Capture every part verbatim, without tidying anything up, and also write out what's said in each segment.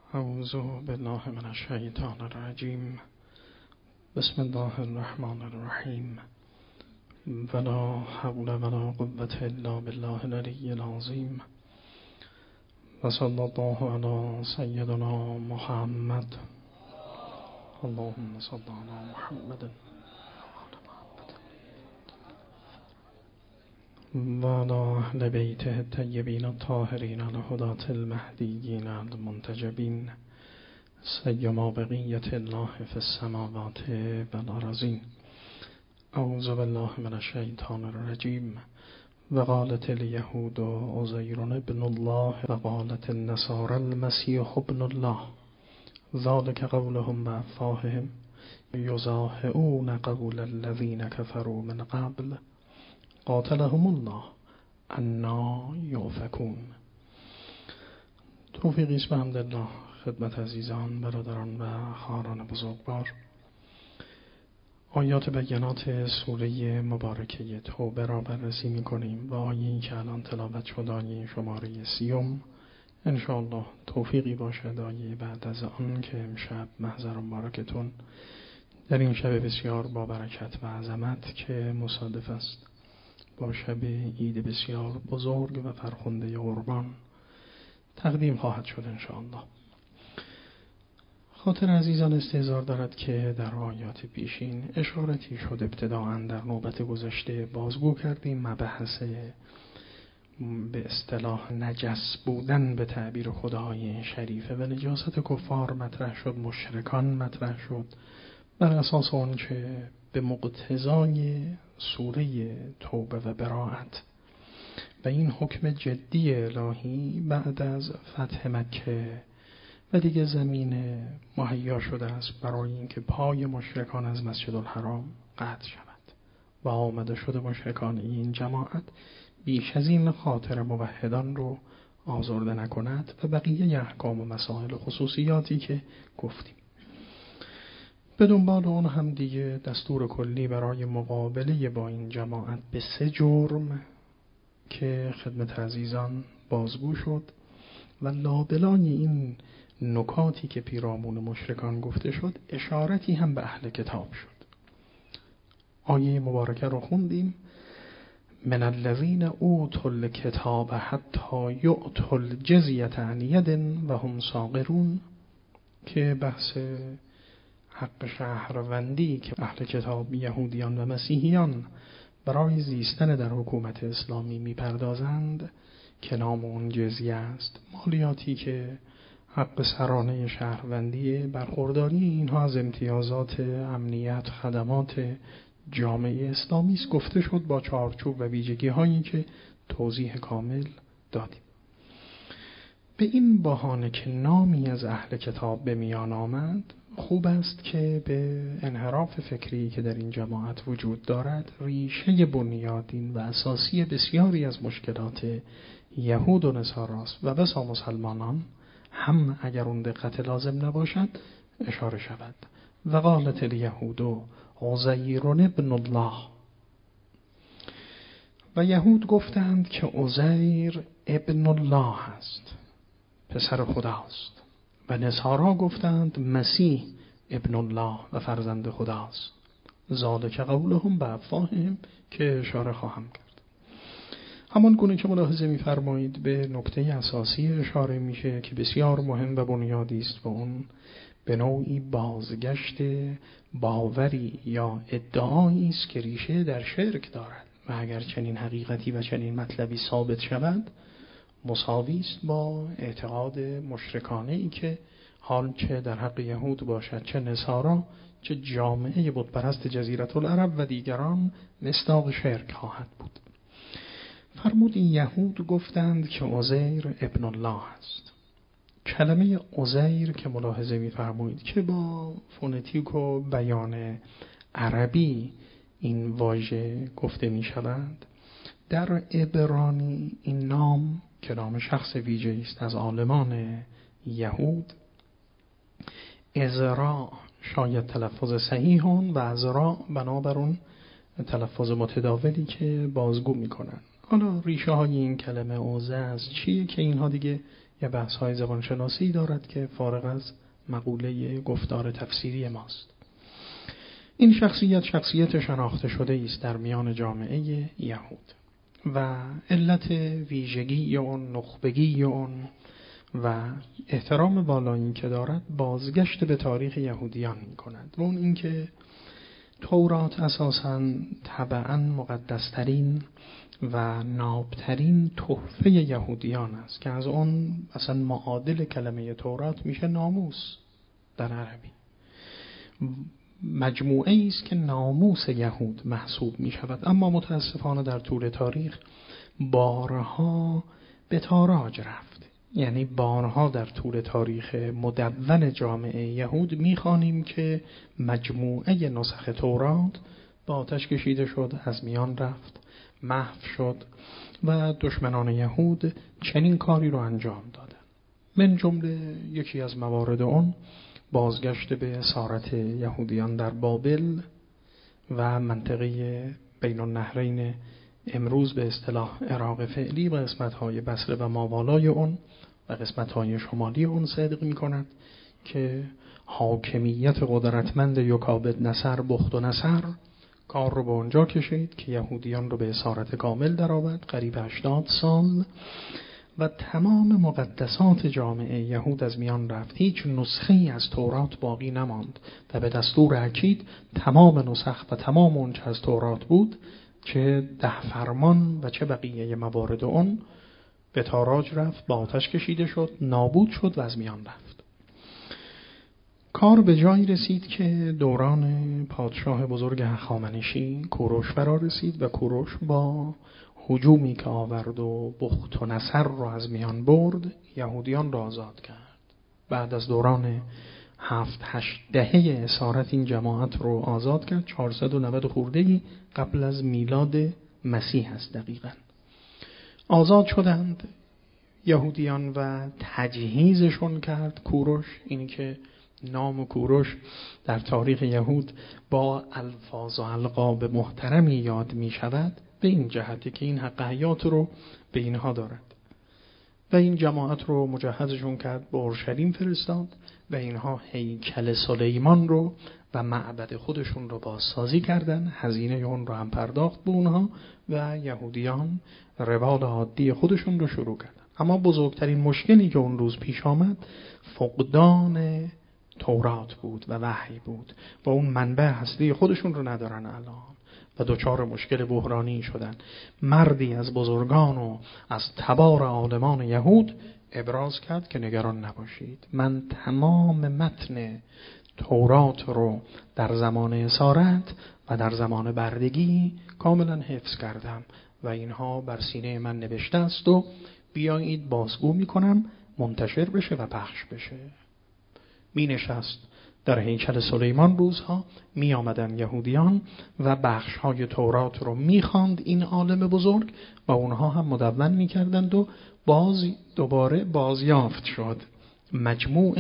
اعوذ بالله من الشیطان الرجیم. بسم الله الرحمن الرحیم. ولا حول ولا قوة الا بالله العلی العظیم. و صلی الله علی سیدنا محمد. اللهم صل علی محمد و علی اهل بیته الطیبین الطاهرین الهداة المهدیین المنتجبین سیما بقیة الله فی السماوات والارضین. اعوذ بالله من الشیطان الرجیم. وقالت الیهود عزیر ابن الله وقالت النصارى المسیح ابن الله ذلك قولهم بافواههم یضاهئون قول الذین کفروا من قبل قاتلهم الله انا یؤفکون. توفیقی است بحمدالله خدمت عزیزان، برادران و خواهران بزرگوار. آیات بینات سوره مبارکه توبه را بررسی می کنیم و آیه‌ای که الان تلاوت شد آیه شماره سیوم انشاءالله توفیقی باشد آیه بعد از آن که امشب محضر مبارکتون در این شب بسیار با برکت و عظمت که مصادف است با شب عید بسیار بزرگ و فرخنده قربان تقدیم خواهد شد انشاءالله. خاطر عزیزان استحضار دارد که در آیات پیشین اشارتی شد ابتداءً در نوبت گذشته بازگو کردیم مبحث به اصطلاح نجس بودن به تعبیر خدای شریفه و نجاست کفار مطرح شد، مشرکان مطرح شد، بر اساس اون که به مقتضای سوره توبه و براءت و این حکم جدی الهی بعد از فتح مکه و دیگه زمین مهیا شده است برای اینکه پای مشرکان از مسجد الحرام قطع شود و آمده شده مشرکان این جماعت بیش از این خاطر موحدان رو آزرده نکند و بقیه احکام و مسائل و خصوصیاتی که گفتیم. به دنبال اون هم دیگه دستور کلی برای مقابله با این جماعت به سه جرم که خدمت عزیزان بازگو شد و لابلای این نکاتی که پیرامون مشرکان گفته شد اشارتی هم به اهل کتاب شد. آیه مبارکه رو خوندیم: من الذین اوتوا الکتاب حتی یؤتوا الجزیة عن ید و هم صاغرون، که بحث حق شهروندی که اهل کتاب یهودیان و مسیحیان برای زیستن در حکومت اسلامی میپردازند که نام اون جزیه است، مالیاتی که حق سرانه شهروندی برخورداری اینها از امتیازات امنیت خدمات جامعه اسلامی است. گفته شد با چارچوب و ویژگی هایی که توضیح کامل دادیم. به این بهانه که نامی از اهل کتاب به میان آمد، خوب است که به انحراف فکری که در این جماعت وجود دارد ریشه بنیادین و اساسی بسیاری از مشکلات یهود و نصاراست و بسا مسلمانان هم اگر اون دقت لازم نباشد اشاره شود. و قالت الیهود عزیر ابن الله، و یهود گفتند که عزیر ابن الله است، پسر خداست، و نصارا گفتند مسیح ابن الله و فرزند خداست. ذالک قولهم بافواههم که اشاره خواهم کرد. همان گونه که ملاحظه می‌فرمایید به نکته اساسی اشاره میشه که بسیار مهم و بنیادی است و اون به نوعی بازگشت باوری یا ادعایی است که ریشه در شرک دارد و اگر چنین حقیقتی و چنین مطلبی ثابت شود مساوی است با اعتقاد مشرکانه ای که حال چه در حق یهود باشد چه نصارا چه جامعه بتپرست جزیره العرب و دیگران مصداق شرک خواهد بود. فرمود این یهود گفتند که عزیر ابن الله است. کلمه عزیر که ملاحظه می‌فرمایید که با فونتیک و بیان عربی این واژه گفته می‌شود، در عبرانی این نام که نام شخص ویژه است از عالمان یهود، ازرا شاید تلفظ صحیح هون و ازرا بنابرون تلفظ متداولی که بازگو میکنن. حالا ریشه های این کلمه اوزه از چیه که اینها دیگه یه بحث های زبانشناسی دارد که فارغ از مقوله گفتار تفسیری ماست. این شخصیت شخصیت شناخته شده است در میان جامعه یهود و علت ویژگی اون، نخبگی اون و احترام بالایی که دارد بازگشت به تاریخ یهودیان می کند و اون اینکه تورات اساساً طبعاً مقدسترین و نابترین تحفه یهودیان است که از اون اصلا معادل کلمه تورات میشه ناموس در عربی. مجموعه است که ناموس یهود محسوب می شود، اما متاسفانه در طول تاریخ بارها به تاراج رفت. یعنی بارها در طول تاریخ مدون جامعه یهود می‌خوانیم که مجموعه نسخ تورات با آتش کشیده شد، از میان رفت، محو شد و دشمنان یهود چنین کاری رو انجام دادن. من جمله یکی از موارد اون بازگشت به اسارت یهودیان در بابل و منطقه بین النهرین، امروز به اصطلاح عراق فعلی، و قسمت‌های بصره و ماوالای اون و قسمت‌های شمالی اون صدق می‌کند که حاکمیت قدرتمند یوکابد نصر، بخت و نصر، کار رو به اونجا کشید که یهودیان رو به اسارت کامل درآورد قریب هشتاد سال و تمام مقدسات جامعه یهود از میان رفت. هیچ نسخه‌ای از تورات باقی نماند و به دستور اکید تمام نسخ و تمام اون چه از تورات بود، چه ده فرمان و چه بقیه موارد اون، به تاراج رفت، با آتش کشیده شد، نابود شد و از میان رفت. کار به جایی رسید که دوران پادشاه بزرگ هخامنشی کوروش فرا رسید و کوروش با هجومی که آورد و بخت و نصر رو از میان برد، یهودیان را آزاد کرد. بعد از دوران هفت هشت دهه اسارت این جماعت رو آزاد کرد. چهارصد و نود خورده‌ای قبل از میلاد مسیح است دقیقاً. آزاد شدند یهودیان و تجهیزشون کرد کوروش. اینی که نام کوروش در تاریخ یهود با الفاظ و القاب محترمی یاد می شود به این جهتی که این حق حیات رو به اینها دارد و این جماعت رو مجهزشون کرد، به اورشلیم فرستاد و اینها هیکل سلیمان رو و معبد خودشون رو بازسازی کردن، هزینه اون رو هم پرداخت به اونها و یهودیان روال عادی خودشون رو شروع کردن. اما بزرگترین مشکلی که اون روز پیش آمد فقدان تورات بود و وحی بود و اون منبع هستی خودشون رو ندارن الان و دوچار مشکل بحرانی شدن. مردی از بزرگان و از تبار عالمان یهود ابراز کرد که نگران نباشید، من تمام متن تورات رو در زمان اسارت و در زمان بردگی کاملا حفظ کردم و اینها بر سینه من نوشته است و بیایید بازگو میکنم منتشر بشه و پخش بشه. می نشست در هیکل سلیمان روزها، می آمدن یهودیان و بخش های تورات رو می خواند این عالم بزرگ و اونها هم مدون می کردند و باز دوباره بازیافت شد. مجموع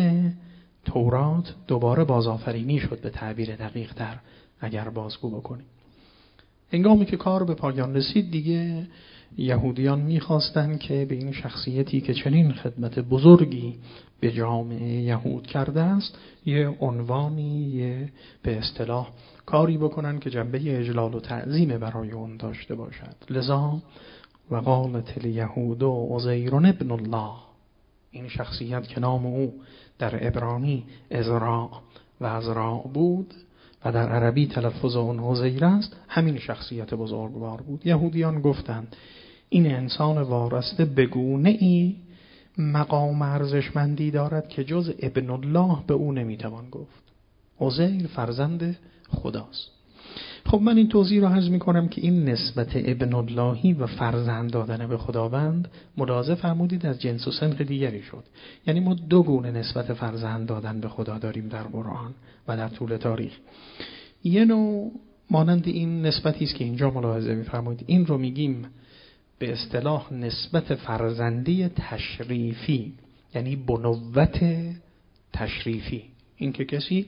تورات دوباره بازآفرینی شد به تعبیر دقیق تر اگر بازگو بکنیم. هنگامی که کار به پایان رسید دیگه یهودیان می‌خواستند که به این شخصیتی که چنین خدمت بزرگی به جامعه یهود کرده است یه عنوانی، یه به اصطلاح کاری بکنن که جنبه اجلال و تعظیم برای اون داشته باشد. لذا و قالت الیهود عزیر ابن الله، این شخصیت که نام او در عبرانی ازراع و ازراع بود و در عربی تلفظ اون عزیر است، همین شخصیت بزرگوار بود. یهودیان گفتند این انسان وارسته بگونه ای مقام ارزشمندی دارد که جز ابن الله به او نمیتوان گفت. عزیر فرزند خداست. خب من این توضیح رو عرض میکنم که این نسبت ابن اللهی و فرزند دادن به خداوند ملاحظه فرمودید از جنس و سنخ دیگری شد. یعنی ما دو گونه نسبت فرزند دادن به خدا داریم در قرآن و در طول تاریخ. یه نوع مانند این نسبتی است که اینجا ملاحظه میفرمایید، این رو میگیم به اصطلاح نسبت فرزندی تشریفی، یعنی بنوت تشریفی. این که کسی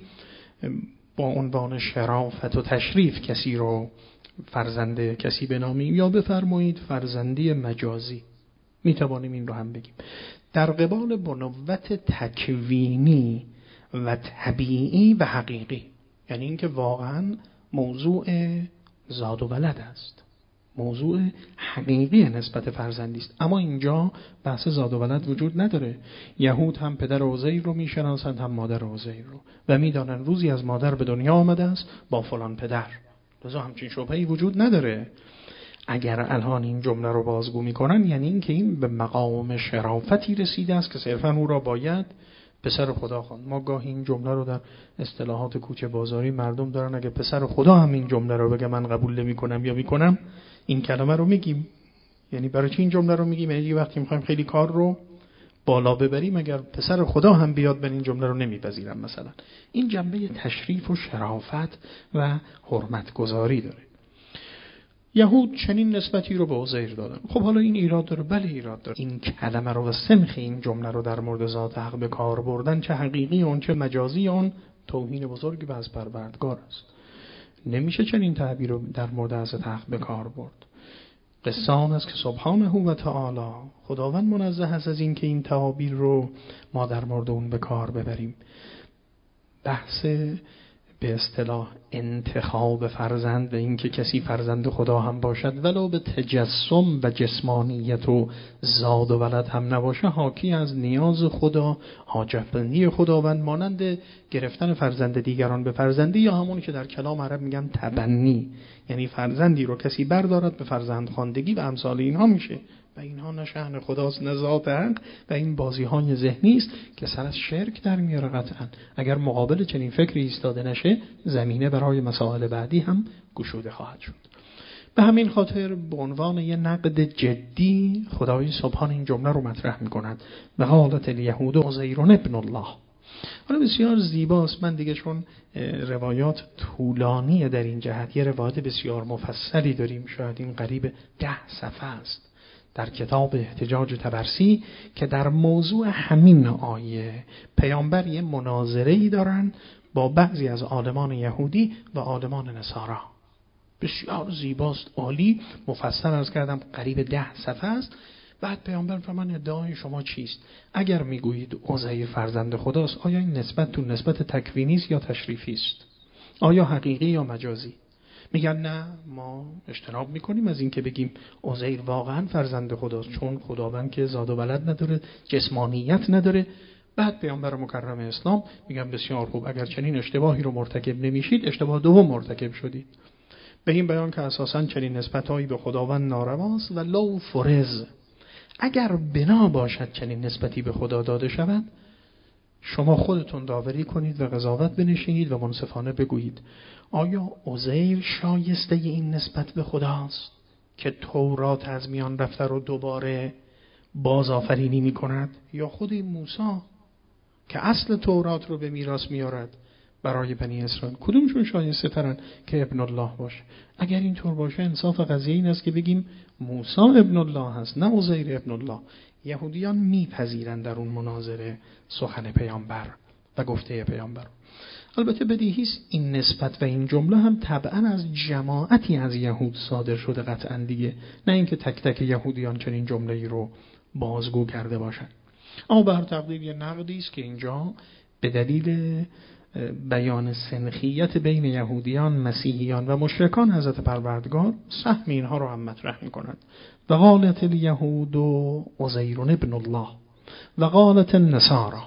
با عنوان شرافت و تشریف کسی رو فرزند کسی بنامیم، یا بفرمایید فرزندی مجازی، میتوانیم این رو هم بگیم. در قبال بنوت تکوینی و طبیعی و حقیقی، یعنی اینکه واقعا موضوع زاد و ولد است، موضوع حقیقی نسبت فرزندی است. اما اینجا بحث زاد و ولد وجود نداره. یهود هم پدر عزیر رو میشناسند هم مادر عزیر رو و میدانن روزی از مادر به دنیا آمده است با فلان پدر، لذا همچین شبهه‌ای وجود نداره. اگر الان این جمله رو بازگو میکنن یعنی این که این به مقام شرافتی رسیده است که صرفا او را باید پسر خدا خواند. ما گاهی این جمله رو در اصطلاحات کوچه بازاری مردم دارن، اگه پسر خدا هم این جمله رو بگه من قبول نمی‌کنم یا میکنم، این کلمه رو میگیم. یعنی برای چی این جمله رو میگیم؟ یعنی وقتی میخوایم خیلی کار رو بالا ببریم، اگر پسر خدا هم بیاد من این جمله رو نمیپذیرم مثلا. این جنبه تشریف و شرافت و حرمت گذاری داره. یهود چنین نسبتی رو به عزیر دادن. خب حالا این ایراد داره؟ بله ایراد داره. این کلمه رو و سنخ این جمله رو در مورد ذات حق به کار بردن، چه حقیقی اون چه مجازی اون، توهین بزرگی به از پروردگار است. نمیشه چنین تعبیر رو در مورد حضرت حق به کار برد. قصه آن است که سبحانه و تعالی خداوند منزه است از این که این تعابیر رو ما در مورد اون به کار ببریم. بحث به اصطلاح انتخاب فرزند و اینکه کسی فرزند خدا هم باشد ولو به تجسم و جسمانیت و زاد و ولد هم نباشه، حاکی از نیاز خدا، حاجتمندی خداوند، مانند گرفتن فرزند دیگران به فرزندی، یا همون که در کلام عرب میگن تبنی، یعنی فرزندی رو کسی بردارد به فرزند خواندگی و امثال اینها میشه. و اینها نه شأن خداست نه ذات حق و این بازی های ذهنی است که سر از شرک در میاره. قطعا اگر مقابل چنین فکری ایستاده نشه، زمینه برای مسائل بعدی هم گشوده خواهد شد. به همین خاطر به عنوان یه نقد جدی خدای سبحان این جمله رو مطرح میکند و قالت الیهود عزیر ابن الله. حالا بسیار زیباست. من دیگه چون روایات طولانیه در این جهت، یه روایت بسیار مفصلی داریم، شاید این قریب ده صفحه است در کتاب احتجاج طبرسی که در موضوع همین آیه پیامبر یه مناظره‌ای دارن با بعضی از عالمان یهودی و عالمان نصارا. بسیار زیباست، عالی، مفصل عرض کردم، قریب ده صفحه است. بعد پیامبر فرمان ادعای شما چیست؟ اگر میگویید عزیر فرزند خداست، آیا این نسبت تو نسبت تکوینی است یا تشریفی است؟ آیا حقیقی یا مجازی؟ میگن نه، ما اجتناب میکنیم از این که بگیم عزیر واقعا فرزند خداست، چون خداوند که زاد و ولد نداره، جسمانیت نداره. بعد پیامبر مکرم اسلام میگن بسیار خوب، اگر چنین اشتباهی رو مرتکب نمیشید، اشتباه دوم مرتکب شدید. به این بیان که اساساً چنین نسبتایی به خداوند نارواست و لو فرض، اگر بنا باشد چنین نسبتی به خدا داده شود، شما خودتون داوری کنید و قضاوت بنشینید و منصفانه بگویید آیا عزیر شایسته این نسبت به خداست که تورات از میان رفته رو دوباره بازآفرینی می کند، یا خود موسی که اصل تورات رو به میراث میارد برای بنی اسرائیل؟ کدومشون شایسته ترن که ابن الله باشه؟ اگر این طور باشه انصاف قضیه این است که بگیم موسی ابن الله هست نه عزیر ابن الله. یهودیان میپذیرند در اون مناظره سخن پیامبر و گفته پیامبر. البته بدیهی است این نسبت و این جمله هم طبعا از جماعتی از یهود صادر شده قطعا دیگه، نه اینکه تک تک یهودیان چنین جمله‌ای رو بازگو کرده باشند. اما به هر تقدیر یه نقدی است که اینجا به دلیل بیان سنخیت بین یهودیان، مسیحیان و مشرکان حضرت پروردگار سهم اینها رو هم مطرح می‌کند. و قالت الیهود عزیر ابن الله و قالت النصارى،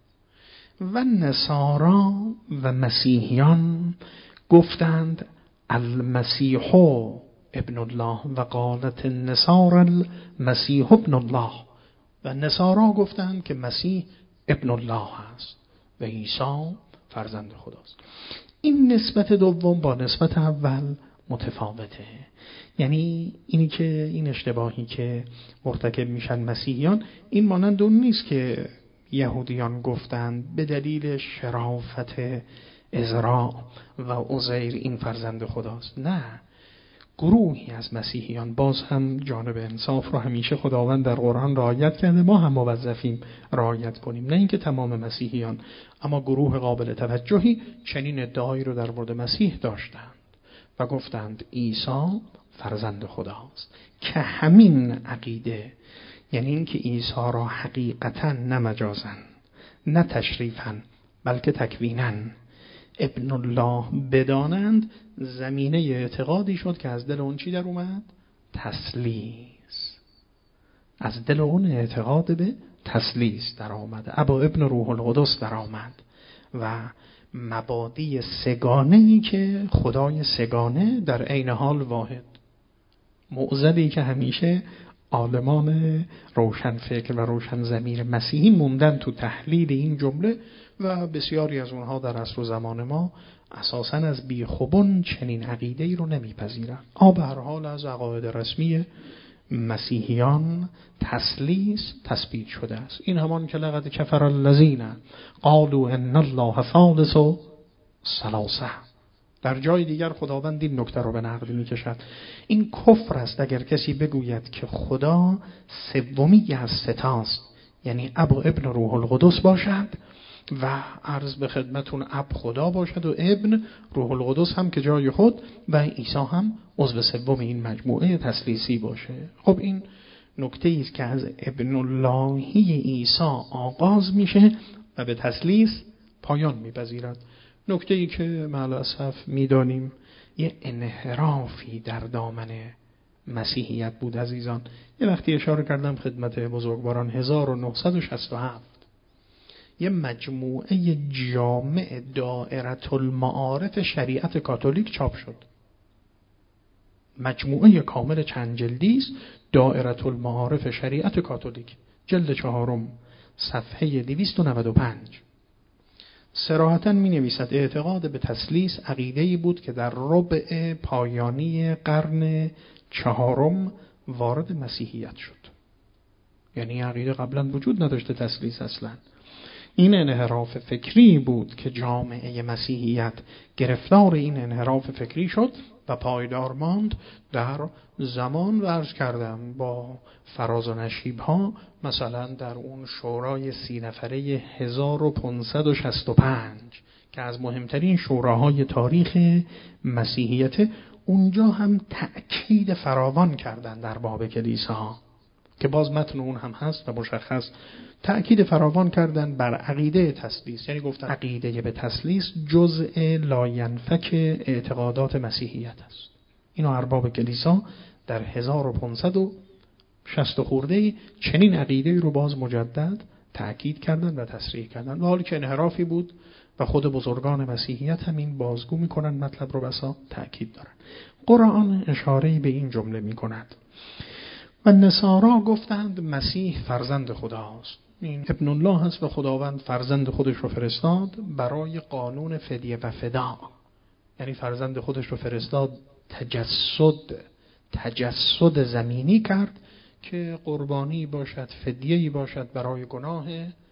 و نصارا و مسیحیان گفتند المسیح ابن الله و قالت النصارى المسیح ابن الله، و نصارا گفتند که مسیح ابن الله است و عیسی فرزند خداست. این نسبت دوم با نسبت اول متفاوته. یعنی اینی که این اشتباهی که مرتکب میشن مسیحیان، این مانند اون نیست که یهودیان گفتند به دلیل شرافت عزرا و عزیر این فرزند خداست. نه، گروهی از مسیحیان، باز هم جانب انصاف رو همیشه خداوند در قرآن رعایت کرده، ما هم موظفیم رعایت کنیم، نه اینکه تمام مسیحیان، اما گروه قابل توجهی چنین ادعایی رو در مورد مسیح داشتند و گفتند عیسی فرزند خداست، که همین عقیده یعنی اینکه عیسی را حقیقتا نه مجازا نه تشریفا بلکه تکوینا ابن الله بدانند، زمینه اعتقادی شد که از دل اون چی در اومد؟ تسلیس. از دل اون اعتقاد به تسلیس در آمد. ابا ابن روح القدس در آمد و مبادی سگانه‌ای که خدای سگانه در عین حال واحد. معضلی که همیشه عالمان روشنفکر و روشن ضمیر مسیحی موندن تو تحلیل این جمله و بسیاری از اونها در عصر و زمان ما اساساً از بیخوبون چنین عقیده‌ای رو نمیپذیرن. آ به هر حال از عقاید رسمی مسیحیان تسلیس تثبیت شده است. این همان که لقد کفر الذین قالوا ان الله ثالث ثلاثه. در جای دیگر خداوند این نکته رو به نقل می‌کشد. این کفر است اگر کسی بگوید که خدا سومی از ستاست، یعنی اب و ابن روح القدس باشد و عرض به خدمتون اب خدا باشد و ابن روح القدس هم که جای خود و عیسی هم عضو سوم این مجموعه تثلیثی باشه. خب این نکته است که از ابن اللهی عیسی آغاز میشه و به تثلیث پایان میپذیرد. نکته‌ای که مع الاسف میدانیم یه انحرافی در دامن مسیحیت بود عزیزان. یه وقتی اشاره کردم خدمت بزرگواران هزار و نهصد و شصت و هفت یه مجموعه جامع دائره المعارف شریعت کاتولیک چاپ شد. مجموعه کامل چند جلدی است، دائره المعارف شریعت کاتولیک، جلد چهارم، صفحه دویست و نود و پنج. صراحتاً می نویسد اعتقاد به تثلیث عقیده‌ای بود که در ربع پایانی قرن چهارم وارد مسیحیت شد. یعنی عقیده قبلا وجود نداشته تثلیث اصلا. این انحراف فکری بود که جامعه مسیحیت گرفتار این انحراف فکری شد و پایدار ماند در زمان و عرض کردم با فراز و نشیب ها، مثلا در اون شورای سی نفره هزار و پانصد و شصت و پنج که از مهمترین شوراهای تاریخ مسیحیت، اونجا هم تأکید فراوان کردن در باب کلیسا که باز متن اون هم هست و مشخص تأکید فراوان کردن بر عقیده تثلیث. یعنی گفتن عقیده به تثلیث جزء لاینفک اعتقادات مسیحیت است. اینو ارباب کلیسا در هزار و پانصد و شصت خورده چنین عقیده رو باز مجدد تأکید کردن و تصریح کردن، حالی که انحرافی بود و خود بزرگان مسیحیت همین بازگو میکنن، مطلب رو بسا تأکید دارن. قرآن اشاره‌ای به این جمله میکند و نصارا گفتند مسیح فرزند خداست. این ابن الله هست و خداوند فرزند خودش رو فرستاد برای قانون فدیه و فدا. یعنی فرزند خودش رو فرستاد تجسد تجسد زمینی کرد که قربانی باشد، فدیه‌ای باشد برای گناه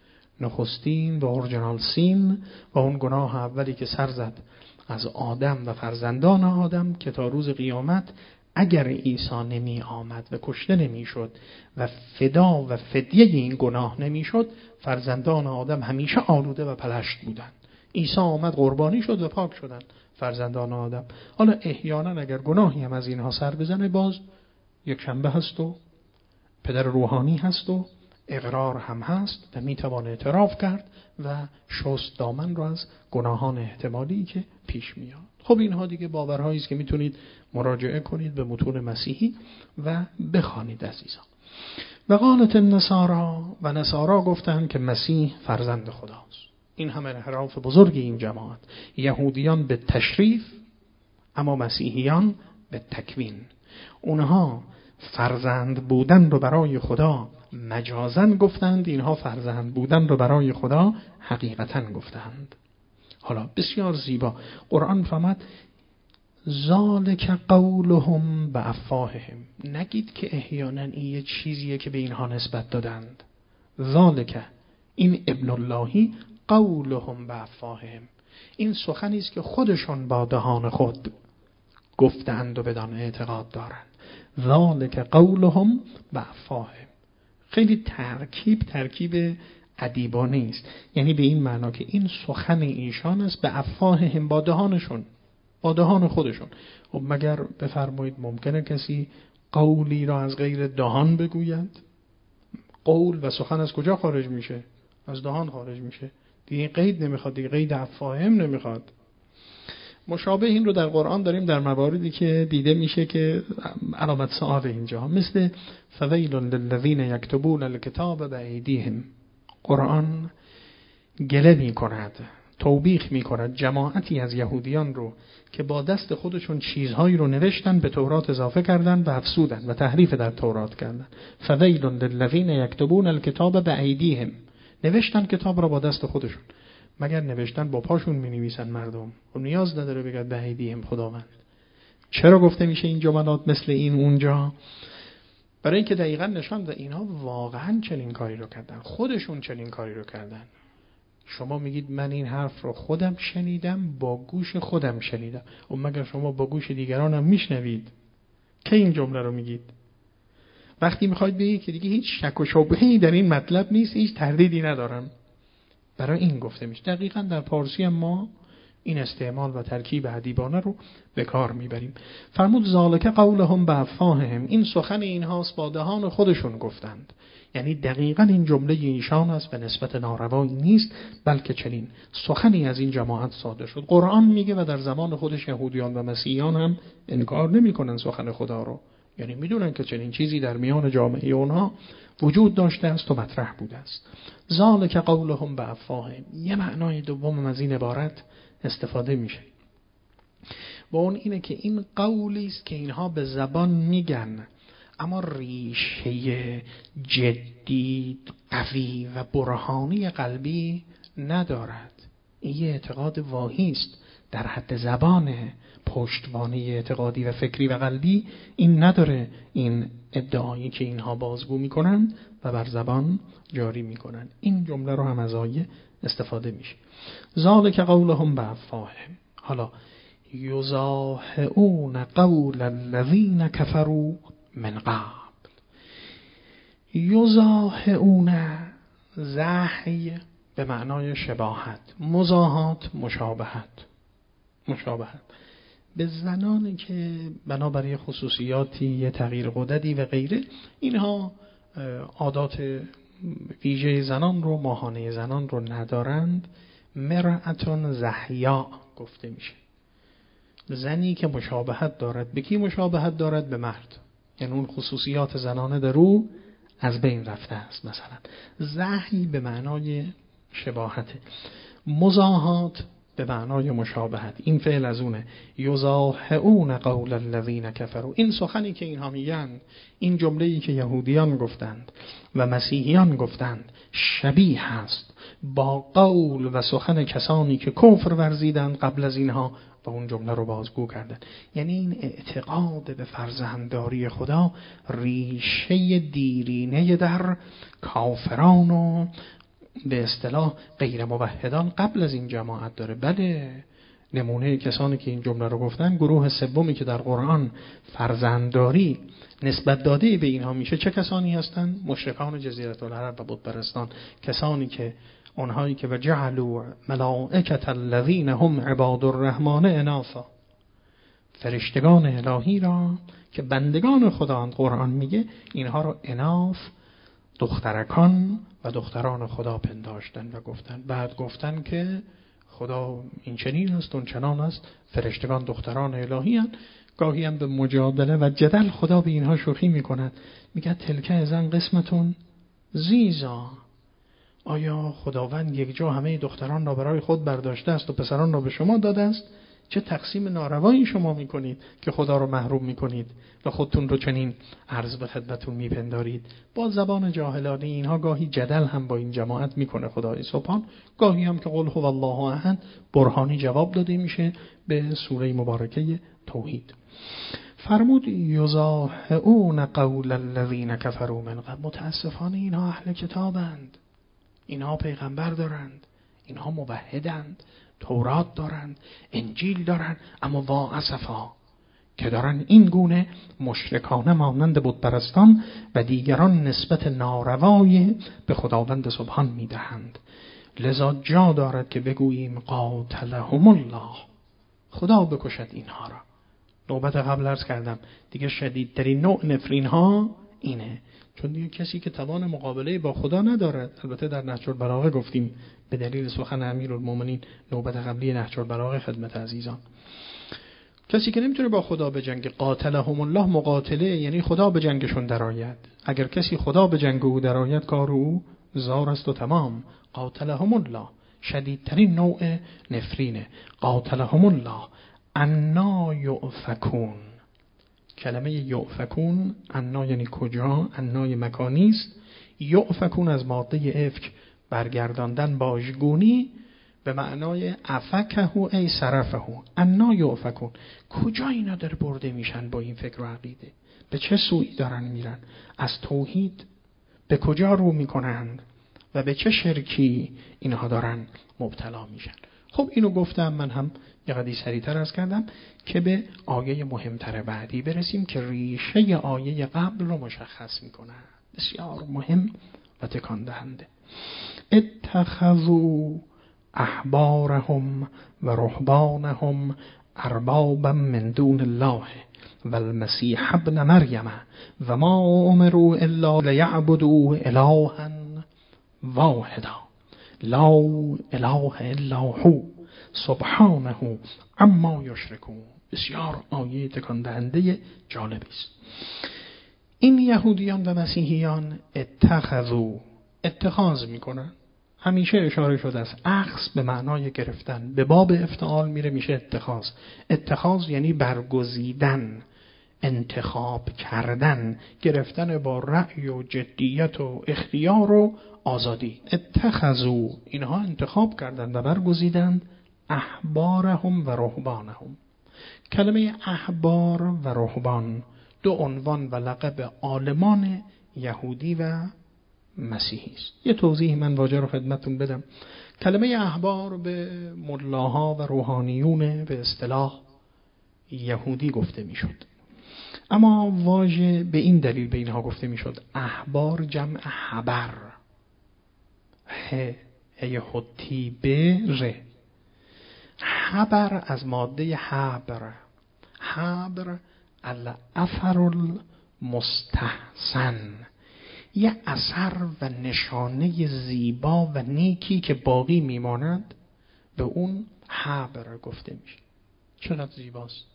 نخستین و اورجینال سین و اون گناه اولی که سر زد از آدم و فرزندان آدم، که تا روز قیامت اگر عیسی نمی آمد و کشته نمی شد و فدا و فدیه این گناه نمی شد، فرزندان آدم همیشه آلوده و پلشت بودند. عیسی آمد قربانی شد و پاک شدن فرزندان آدم. حالا احیانا اگر گناهی هم از اینها سر بزنه، باز یک شنبه هست و پدر روحانی هست و اقرار هم هست و میتوان اعتراف کرد و شست دامن رو از گناهان احتمالی که پیش میاد. خب اینها دیگه باورهایی است که میتونید مراجعه کنید به متون مسیحی و بخوانید عزیزان. و قالت النصارا، و نصارا گفتند که مسیح فرزند خداست. این هم انحراف بزرگی این جماعت. یهودیان به تشریف اما مسیحیان به تکوین. اونها فرزند بودن رو برای خدا مجازن گفتند، اینها فرزند بودن رو برای خدا حقیقتا گفتند. حالا بسیار زیبا قرآن فرمود ذالک قولهم بافواههم. نگید که احیانا این یه چیزیه که به اینها نسبت دادند. ذالک، این ابن اللهی، قولهم بافواههم، این سخنی است که خودشون با دهان خود گفتند و بدان اعتقاد دارند. ذالک قولهم بافواههم. خیلی ترکیب ترکیب ادیبانه است، یعنی به این معنا که این سخن ایشان است به افواههم، با دهانشون، با دهان خودشون. خب مگر بفرمایید ممکنه کسی قولی را از غیر دهان بگوید؟ قول و سخن از کجا خارج میشه؟ از دهان خارج میشه. دیگه قید نمیخواد، دیگه قید افاهم نمیخواد. مشابه این رو در قرآن داریم در مواردی که دیده میشه که علامت سؤال اینجا، مثل فویل للذین یکتبون الکتاب بایدیهم. قرآن گله میکند، توبیخ میکند جماعتی از یهودیان رو که با دست خودشون چیزهایی رو نوشتن، به تورات اضافه کردن و افسودن و تحریف در تورات کردن. فویل للذین یکتبون الکتاب بایدیهم، نوشتن کتاب را با دست خودشون. مگر نوشتن با پاشون می نویسن مردم؟ و نیاز نداره بگد به ایدیهم خداوند. چرا گفته میشه این جملات مثل این اونجا؟ برای اینکه دقیقاً نشان ده اینها واقعاً چنین کاری رو کردن، خودشون چنین کاری رو کردن. شما میگید من این حرف رو خودم شنیدم، با گوش خودم شنیدم. و مگر شما با گوش دیگران هم میشنوید که این جمله رو میگید؟ وقتی میخواید بگید که دیگه هیچ شک و شبهه‌ای در این مطلب نیست، هیچ تردیدی ندارم، برای این گفته میشه. دقیقاً در پارسی هم ما این استعمال و ترکیب ادیبانه رو به کار میبریم. فرمود ذالک قولهم بافواههم، این سخن اینهاست با دهان خودشون گفتند. یعنی دقیقاً این جمله ایشان است، به نسبت ناروایی نیست، بلکه چنین سخنی از این جماعت صادر شد. قرآن میگه و در زمان خودش یهودیان و مسیحیان هم انکار نمیکنن سخن خدا رو، یعنی میدونن که چنین چیزی در میان جامعه اونها وجود داشته است و مطرح بوده است. ذالک قولهم بافواههم، یه معنای دوم از این عبارت استفاده میشه و اون اینه که این قولی است که اینها به زبان میگن، اما ریشه جدی قوی و برهانی قلبی ندارد. این یه اعتقاد واهی است در حد زبانه، پشتوانه اعتقادی و فکری و قلبی این نداره. این ادعایی که اینها بازگو میکنن و بر زبان جاری میکنن، این جمله رو هم از آیه استفاده میشه. ذالک قولهم بافواههم. حالا یضاهئون قول الذین کفروا من قبل. یضاهئون، زحی به معنای شباهت، مضاهات مشابهت. مشابهت به زنانی که بنابرای خصوصیاتی، یه تغییر غددی و غیره، اینها عادات ویژه زنان رو، ماهانه زنان رو ندارند، مرأتون زحیا گفته میشه. زنی که مشابهت دارد. به کی مشابهت دارد؟ به مرد. یعنی اون خصوصیات زنانه در او از بین رفته است. مثلا زحی به معنای شباهت، مضاهات به معنای مشابهت. این فعل از اونه. یضاهئون قول الذین کفروا، این سخنی که اینها میگن، این جمله‌ای که یهودیان گفتند و مسیحیان گفتند، شبیه است با قول و سخن کسانی که کفر ورزیدند قبل از اینها و اون جمله رو بازگو کردن. یعنی این اعتقاد به فرزندداری خدا ریشه دیرینه در کافران و به اصطلاح غیر موحدان قبل از این جماعت داره. بله، نمونه کسانی که این جمله رو گفتن، گروه سومی که در قرآن فرزندداری نسبت داده به اینها میشه، چه کسانی هستند؟ مشرکان جزیره العرب و بت پرستان. کسانی که اونهایی که وجعلوا ملائکة الذین هم عباد الرحمن اناثا، فرشتگان الهی را که بندگان خدااند، قرآن میگه اینها رو اناث، دخترکان و دختران خدا پنداشتن و گفتن. بعد گفتن که خدا این چنین است، اون چنان است، فرشتگان دختران الهی هستند. گاهی هم به مجادله و جدل خدا به اینها شوخی میکند، میگه تلک ازن قسمتون زیزا. آیا خداوند یک جا همه دختران را برای خود برداشته است و پسران را به شما داده است؟ چه تقسیم ناروایی شما میکنید که خدا رو محروم میکنید و خودتون رو چنین عرض به خدمتون میپندارید؟ با زبان جاهلانه اینها گاهی جدل هم با این جماعت میکنه خدای سبحان، گاهی هم که قل هو الله احد برهانی جواب داده میشه به سوره مبارکه توحید. فرمود یضاهئون قول الذین کفروا من قبل. متاسفانه اینها اهل کتابند، اینها پیغمبر دارند، اینها موحدند، تورات دارند، انجیل دارند، اما وا اسفا که دارن این گونه مشرکانه مانند بت پرستان و دیگران نسبت ناروایی به خداوند سبحان میدهند. لذا جا دارد که بگوییم قاتلهم الله، خدا بکشد اینها را. نوبت قبل عرض کردم دیگه شدیدترین نوع نفرین ها اینه چون دیگه کسی که توان مقابله با خدا ندارد. البته در نهج البلاغه گفتیم به دلیل سخن امیرالمومنین نوبت قبلی نهج البلاغه خدمت عزیزان، کسی که نمیتونه با خدا بجنگه، قاتلهم الله مقاتله یعنی خدا به جنگشون درآید. اگر کسی خدا به جنگ او درآید کار او زار است و تمام. قاتلهم الله شدیدترین نوع نفرینه. قاتلهم الله انا یؤفکون. کلمه یؤفکون، انا یعنی کجا، انای مکانی است. یؤفکون از ماده افک برگرداندن، باژگونی، به معنای افکه ای صرفه. انا یؤفکون، کجا اینا در برده میشن با این فکر و عقیده؟ به چه سوی دارن میرن؟ از توحید به کجا رو میکنند و به چه شرکی اینها دارن مبتلا میشن؟ خب اینو گفتم، من هم یه قدری سریعتر از کردم که به آیه مهمتر بعدی برسیم که ریشه آیه قبل رو مشخص میکنه. بسیار مهم و تکان دهنده. اتخذوا احبارهم و رهبانهم اربابا من دون الله و المسیح ابن مریم و ما امروا الا لیعبدوا الها واحدا لا اله الا هو سبحانه عما یشرکون. بسیار آیه تکان دهنده جالبی است. این یهودیان و مسیحیان اتخذوا، اتخاذ میکنن. همیشه اشاره شده است اخذ به معنای گرفتن، به باب افتعال میره میشه اتخاذ. اتخاذ یعنی برگزیدن، انتخاب کردن، گرفتن با رأی و جدیت و اختیار و آزادی. اتخذوا، اینها انتخاب کردند و برگزیدند احبارهم و رهبانهم. کلمه احبار و رهبان دو عنوان و لقب عالمان یهودی و مسیحی است. یه توضیح من واژه رو خدمتتون بدم. کلمه احبار به ملاها و روحانیون به اصطلاح یهودی گفته میشد، اما واژه به این دلیل به اینها گفته میشد. احبار جمع حبر، ه ه حتی به ر. حبر از ماده حبر، حبر الاثر المستحسن، یه اثر و نشانه زیبا و نیکی که باقی میماند، به اون حبر گفته میشه. چقدر زیباست.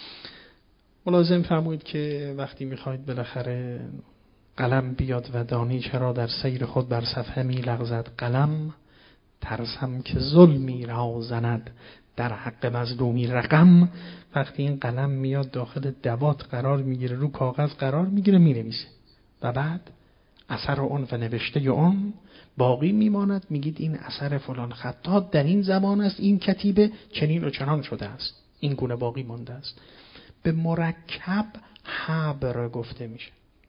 ملازم فرمایید که وقتی میخواید بالاخره قلم بیاد و دانی چرا در سیر خود بر صفحه می لغزد قلم، ترسم که ظلمی را زند در حق مظلومی رقم. وقتی این قلم میاد داخل دوات قرار میگیره، رو کاغذ قرار میگیره، مینویسه و بعد اثر اون و نوشته اون باقی میماند. میگید این اثر فلان خطاط در این زمان است، این کتیبه چنین و چنان شده است، این گونه باقی مانده است. به مرکب حبر گفته میشه.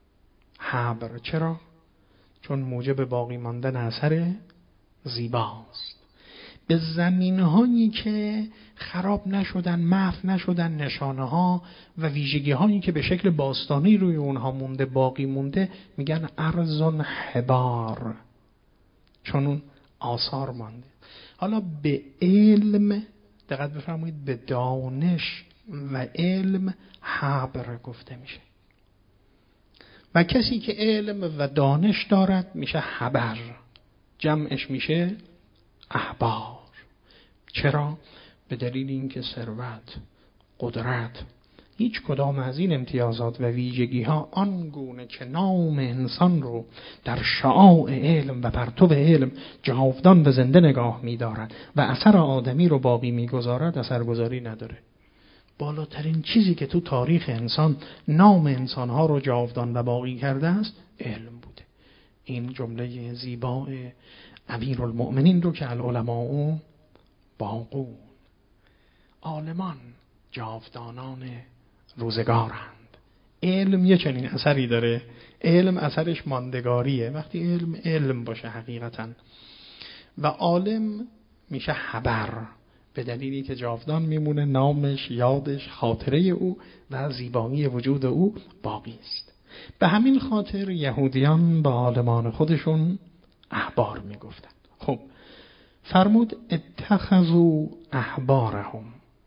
حبر چرا؟ چون موجب باقی ماندن اثر زیباست. به زمینهایی که خراب نشدن، محو نشدن، نشانه ها و ویژگی هایی که به شکل باستانی روی اونها مونده، باقی مونده، میگن ارزون حبار، چون اون آثار مانده. حالا به علم دقت بفرمایید، به دانش و علم حبر گفته میشه و کسی که علم و دانش دارد میشه حبر، جمعش میشه احبار. چرا؟ به دلیل اینکه ثروت، قدرت، هیچ کدام از این امتیازات و ویژگی ها آنگونه که نام انسان رو در شعاع علم و پرتو علم جاودان و زنده نگاه می‌دارد و اثر آدمی رو باقی می‌گذارد، اثرگذاری نداره. بالاترین چیزی که تو تاریخ انسان نام انسان‌ها رو جاودان و باقی کرده است علم بوده. این جمله زیبا امیرالمؤمنین رو که العلماء باقون، عالمان جاودانان روزگارند. علم یه چنین اثری داره، علم اثرش ماندگاریه. وقتی علم علم باشه حقیقتا، و عالم میشه حبر، به دلیلی که جاودان میمونه، نامش، یادش، خاطره او و زیبایی وجود او باقی است. به همین خاطر یهودیان به عالمان خودشون احبار میگفتند. خب فرمود اتخذوا احبارهم،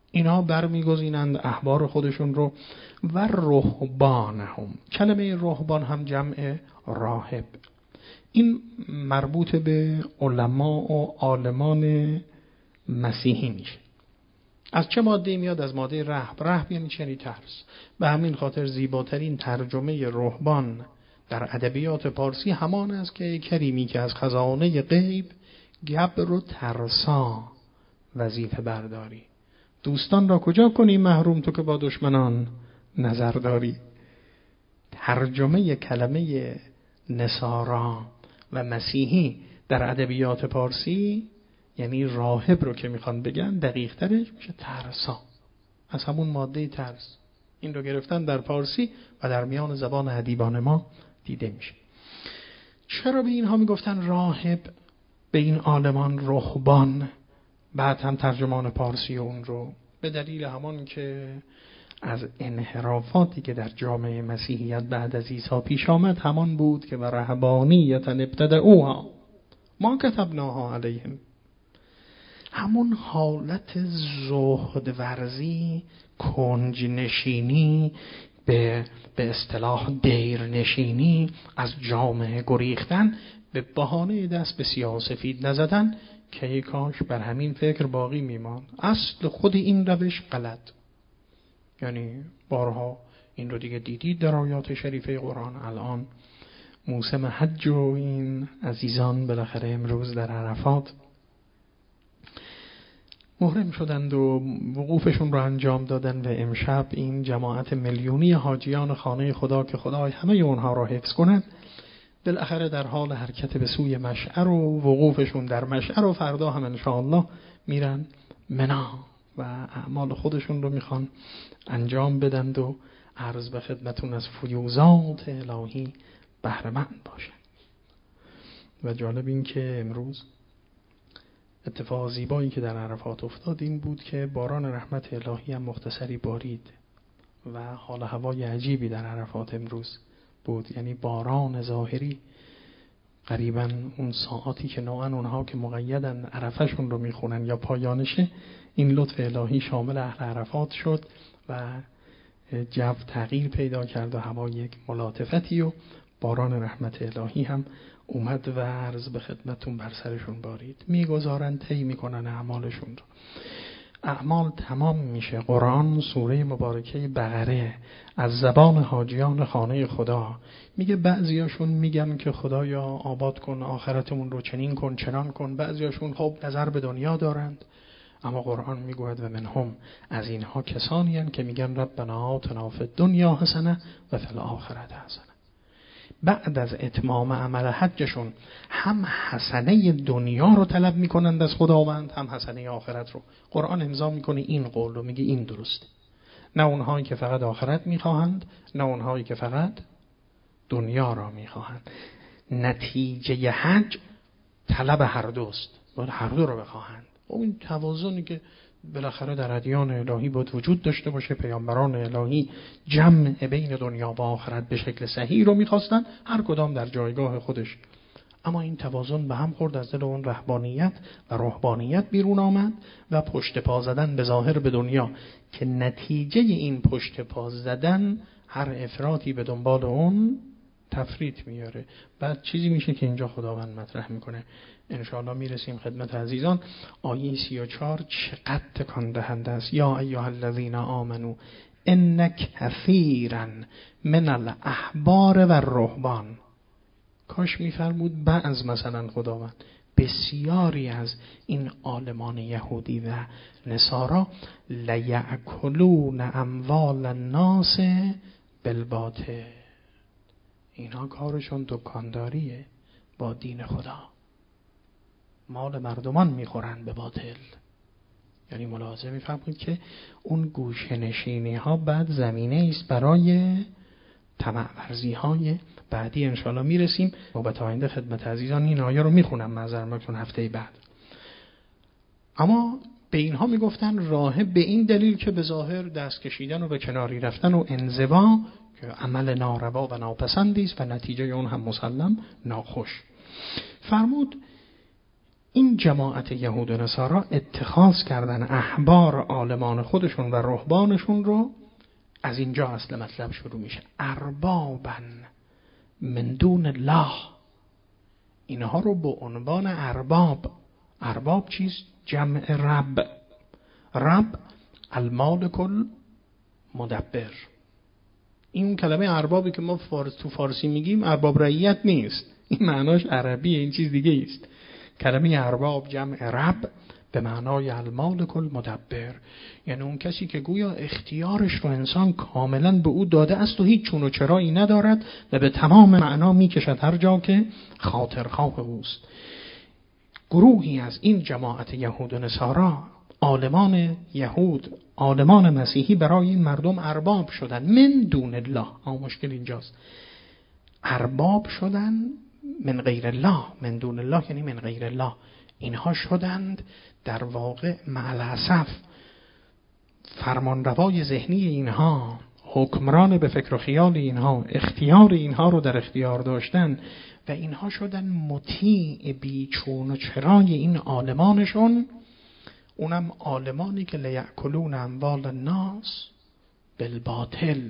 اینا برمیگزینند احبار خودشون رو و رهبانهم. کلمه رهبان هم جمع راهب. این مربوط به علما و عالمان مسیحی میشه. از چه ماده میاد؟ از ماده رهب. رهب یعنی چنین ترس. به همین خاطر زیباترین ترجمه رهبان در ادبیات پارسی همان است که کریمی که از خزانه غیب گبر و ترسا وظیفه برداری. دوستان را کجا کنی محروم تو که با دشمنان نظر داری. ترجمه کلمه نصارا و مسیحی در ادبیات پارسی یعنی راهب رو که میخوان بگن دقیق ترش میشه ترسا، از همون ماده ترس. این رو گرفتن در پارسی و در میان زبان ادیبان ما دیده میشه. چرا به اینها میگفتن راهب، به این عالمان رهبان؟ بعد هم ترجمان پارسی اون رو به دلیل همان که از انحرافاتی که در جامعه مسیحیت بعد از عیسی پیش آمد همان بود که و رهبانیت ابتدعوها ما کتبناها علیهم. همون حالت زهد ورزی، کنج نشینی، به به اصطلاح دیر نشینی، از جامعه گریختن به بهانه دست به سیاه‌وسفید نزدن که ای کاش بر همین فکر باقی میمان. اصل خود این روش غلط. یعنی بارها این رو دیگه دیدید در آیات شریفه قرآن. الان موسم حج و این عزیزان بالاخره امروز در عرفات محرم شدند و وقوفشون رو انجام دادن و امشب این جماعت میلیونی حاجیان خانه خدا که خدای همه اونها را حفظ کند بالاخره در حال حرکت به سوی مشعر و وقوفشون در مشعر و فردا هم انشاءالله میرن منا و اعمال خودشون رو میخوان انجام بدند و عرض به خدمتون از فیوزات الهی بهره مند باشن. و جالب این که امروز اتفاق زیبایی که در عرفات افتاد این بود که باران رحمت الهی هم مختصری بارید و حال هوای عجیبی در عرفات امروز بود. یعنی باران ظاهری قریبا اون ساعاتی که نوعا اونها که مقیدن عرفشون رو میخونن یا پایانشه، این لطف الهی شامل اهل عرفات شد و جو تغییر پیدا کرد و هوا یک ملاطفتی و باران رحمت الهی هم اومد و عرض به خدمتون بر سرشون بارید. میگذارن طی میکنن اعمالشون رو. اعمال تمام میشه. قرآن سوره مبارکه بقره از زبان حاجیان خانه خدا میگه بعضیاشون میگن که خدایا آباد کن آخرتمون رو، چنین کن چنان کن. بعضیاشون خب نظر به دنیا دارند، اما قرآن میگوید و منهم، از اینها کسانی هستند که میگن ربنا آتنا فی الدنیا حسنه و فی الاخره حسنه. بعد از اتمام عمل حجشون هم حسنه دنیا رو طلب میکنند از خداوند، هم حسنه آخرت رو. قرآن امضا میکنه این قول رو، میگه این درسته. نه اونهایی که فقط آخرت میخواهند، نه اونهایی که فقط دنیا را میخواهند. نتیجه حج طلب هر دوست، باید هر دو رو بخواهند. اون توازنی که بالاخره در ادیان الهی باید وجود داشته باشه. پیامبران الهی جمع بین دنیا و آخرت به شکل صحیح رو میخواستن، هر کدام در جایگاه خودش. اما این توازن به هم خورد، از دل اون رهبانیت و روحانیت بیرون آمد و پشت پا زدن به ظاهر به دنیا که نتیجه این پشت پا زدن هر افراطی به دنبال اون تفریط میاره. بعد چیزی میشه که اینجا خداوند مطرح میکنه. انشاءالله میرسیم خدمت عزیزان. آیه سی و چهار چقدر تکان دهنده است. یا ایها الذین آمنو ان کثیرا من الاحبار و الرهبان. کاش میفرمود بعض مثلا خداوند بسیاری از این عالمان یهودی و نصارا لیأکلون اموال الناس بالباطل. اینا کارشون دکانداریه با دین خدا، مال مردمان میخورن به باطل. یعنی ملاحظه میفهمید که اون گوشه نشینی ها بعد زمینه است برای طمع ورزی های بعدی. انشاءالله میرسیم و به آینده خدمت عزیزان این آیه رو میخونم معذر میکنم هفته بعد. اما به اینها میگفتن راهب به این دلیل که به ظاهر دست کشیدن و به کناری رفتن و انزوا که عمل ناروا و ناپسندی است و نتیجه اون هم مسلم ناخوش. فرمود این جماعت یهود و نصارا اتخاذ کردن احبار عالمان خودشون و رهبانشون رو، از اینجا اصل مطلب شروع میشه. اربابن من دون الله، اینها رو به عنوان ارباب. ارباب چیست؟ جمع رب. رب المالک المدبر. این کلمه اربابی که ما فارس تو فارسی میگیم ارباب رعیت نیست، این معناش عربیه، این چیز دیگه است. کلمه ارباب جمع رب به معنای المالک المدبر، یعنی اون کسی که گویا اختیارش رو انسان کاملا به او داده است و هیچ چون و چرایی ندارد و به تمام معنا میکشد هر جا که خاطرخواه اوست. گروهی از این جماعت یهود و نصارا، عالمان یهود، عالمان مسیحی، برای این مردم ارباب شدن من دون الله. اما مشکل اینجاست، ارباب شدن من غیر الله. من دون الله یعنی من غیر الله. اینها شدند در واقع مع الاسف فرمانروای ذهنی اینها، حکمران به فکر و خیال اینها، اختیار اینها رو در اختیار داشتن و اینها شدن مطیع بیچون و چرای این عالمانشون، اونم عالمانی که لیأکلون اموال الناس بالباطل.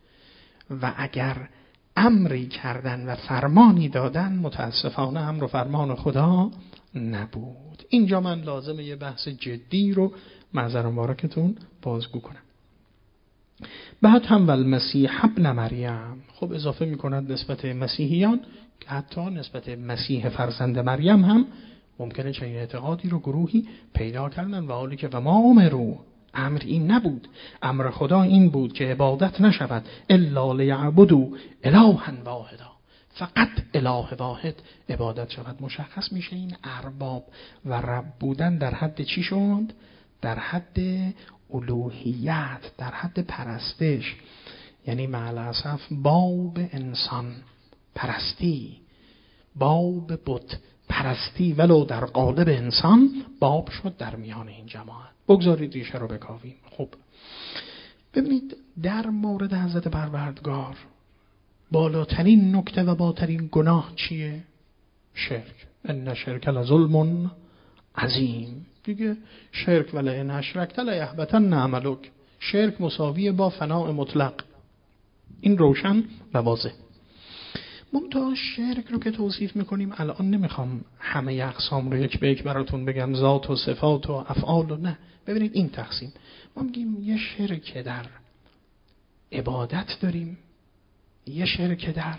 و اگر امری کردن و فرمانی دادن، متاسفانه امر و فرمان خدا نبود. اینجا من لازمه یه بحث جدی رو معذر مبارکتون بازگو کنم. بعد هم والمسیح ابن مریم، خب اضافه میکنند نسبت مسیحیان که حتی نسبت مسیح فرزند مریم هم ممکنه چنین اعتقادی رو گروهی پیدا کردن، و حالی که و ما امروا، امر این نبود، امر خدا این بود که عبادت نشود الا لیعبدوا الها واحدا، فقط اله واحد عبادت شود. مشخص میشه این ارباب و رب بودن در حد چی شد؟ در حد الوهیت، در حد پرستش. یعنی مع الاسف باب انسان پرستی، باب بت پرستی ولو در قالب انسان باب شد در میان این جماعت. بگذارید ریشه رو بکاویم. خب ببینید در مورد حضرت پروردگار بالاترین نکته و بالاترین گناه چیه؟ شرک. ان شرک لظلم عظیم. دیگه شرک ولئن اشرکت لیحبطن عملک. شرک مساویه با فناء مطلق. این روشن و واضح. منتها شرک رو که توصیف میکنیم، الان نمیخوام همه اقسام رو یک به یک براتون بگم، ذات و صفات و افعال و نه. ببینید این تقسیم، ما میگیم یه شرک در عبادت داریم، یه شرک در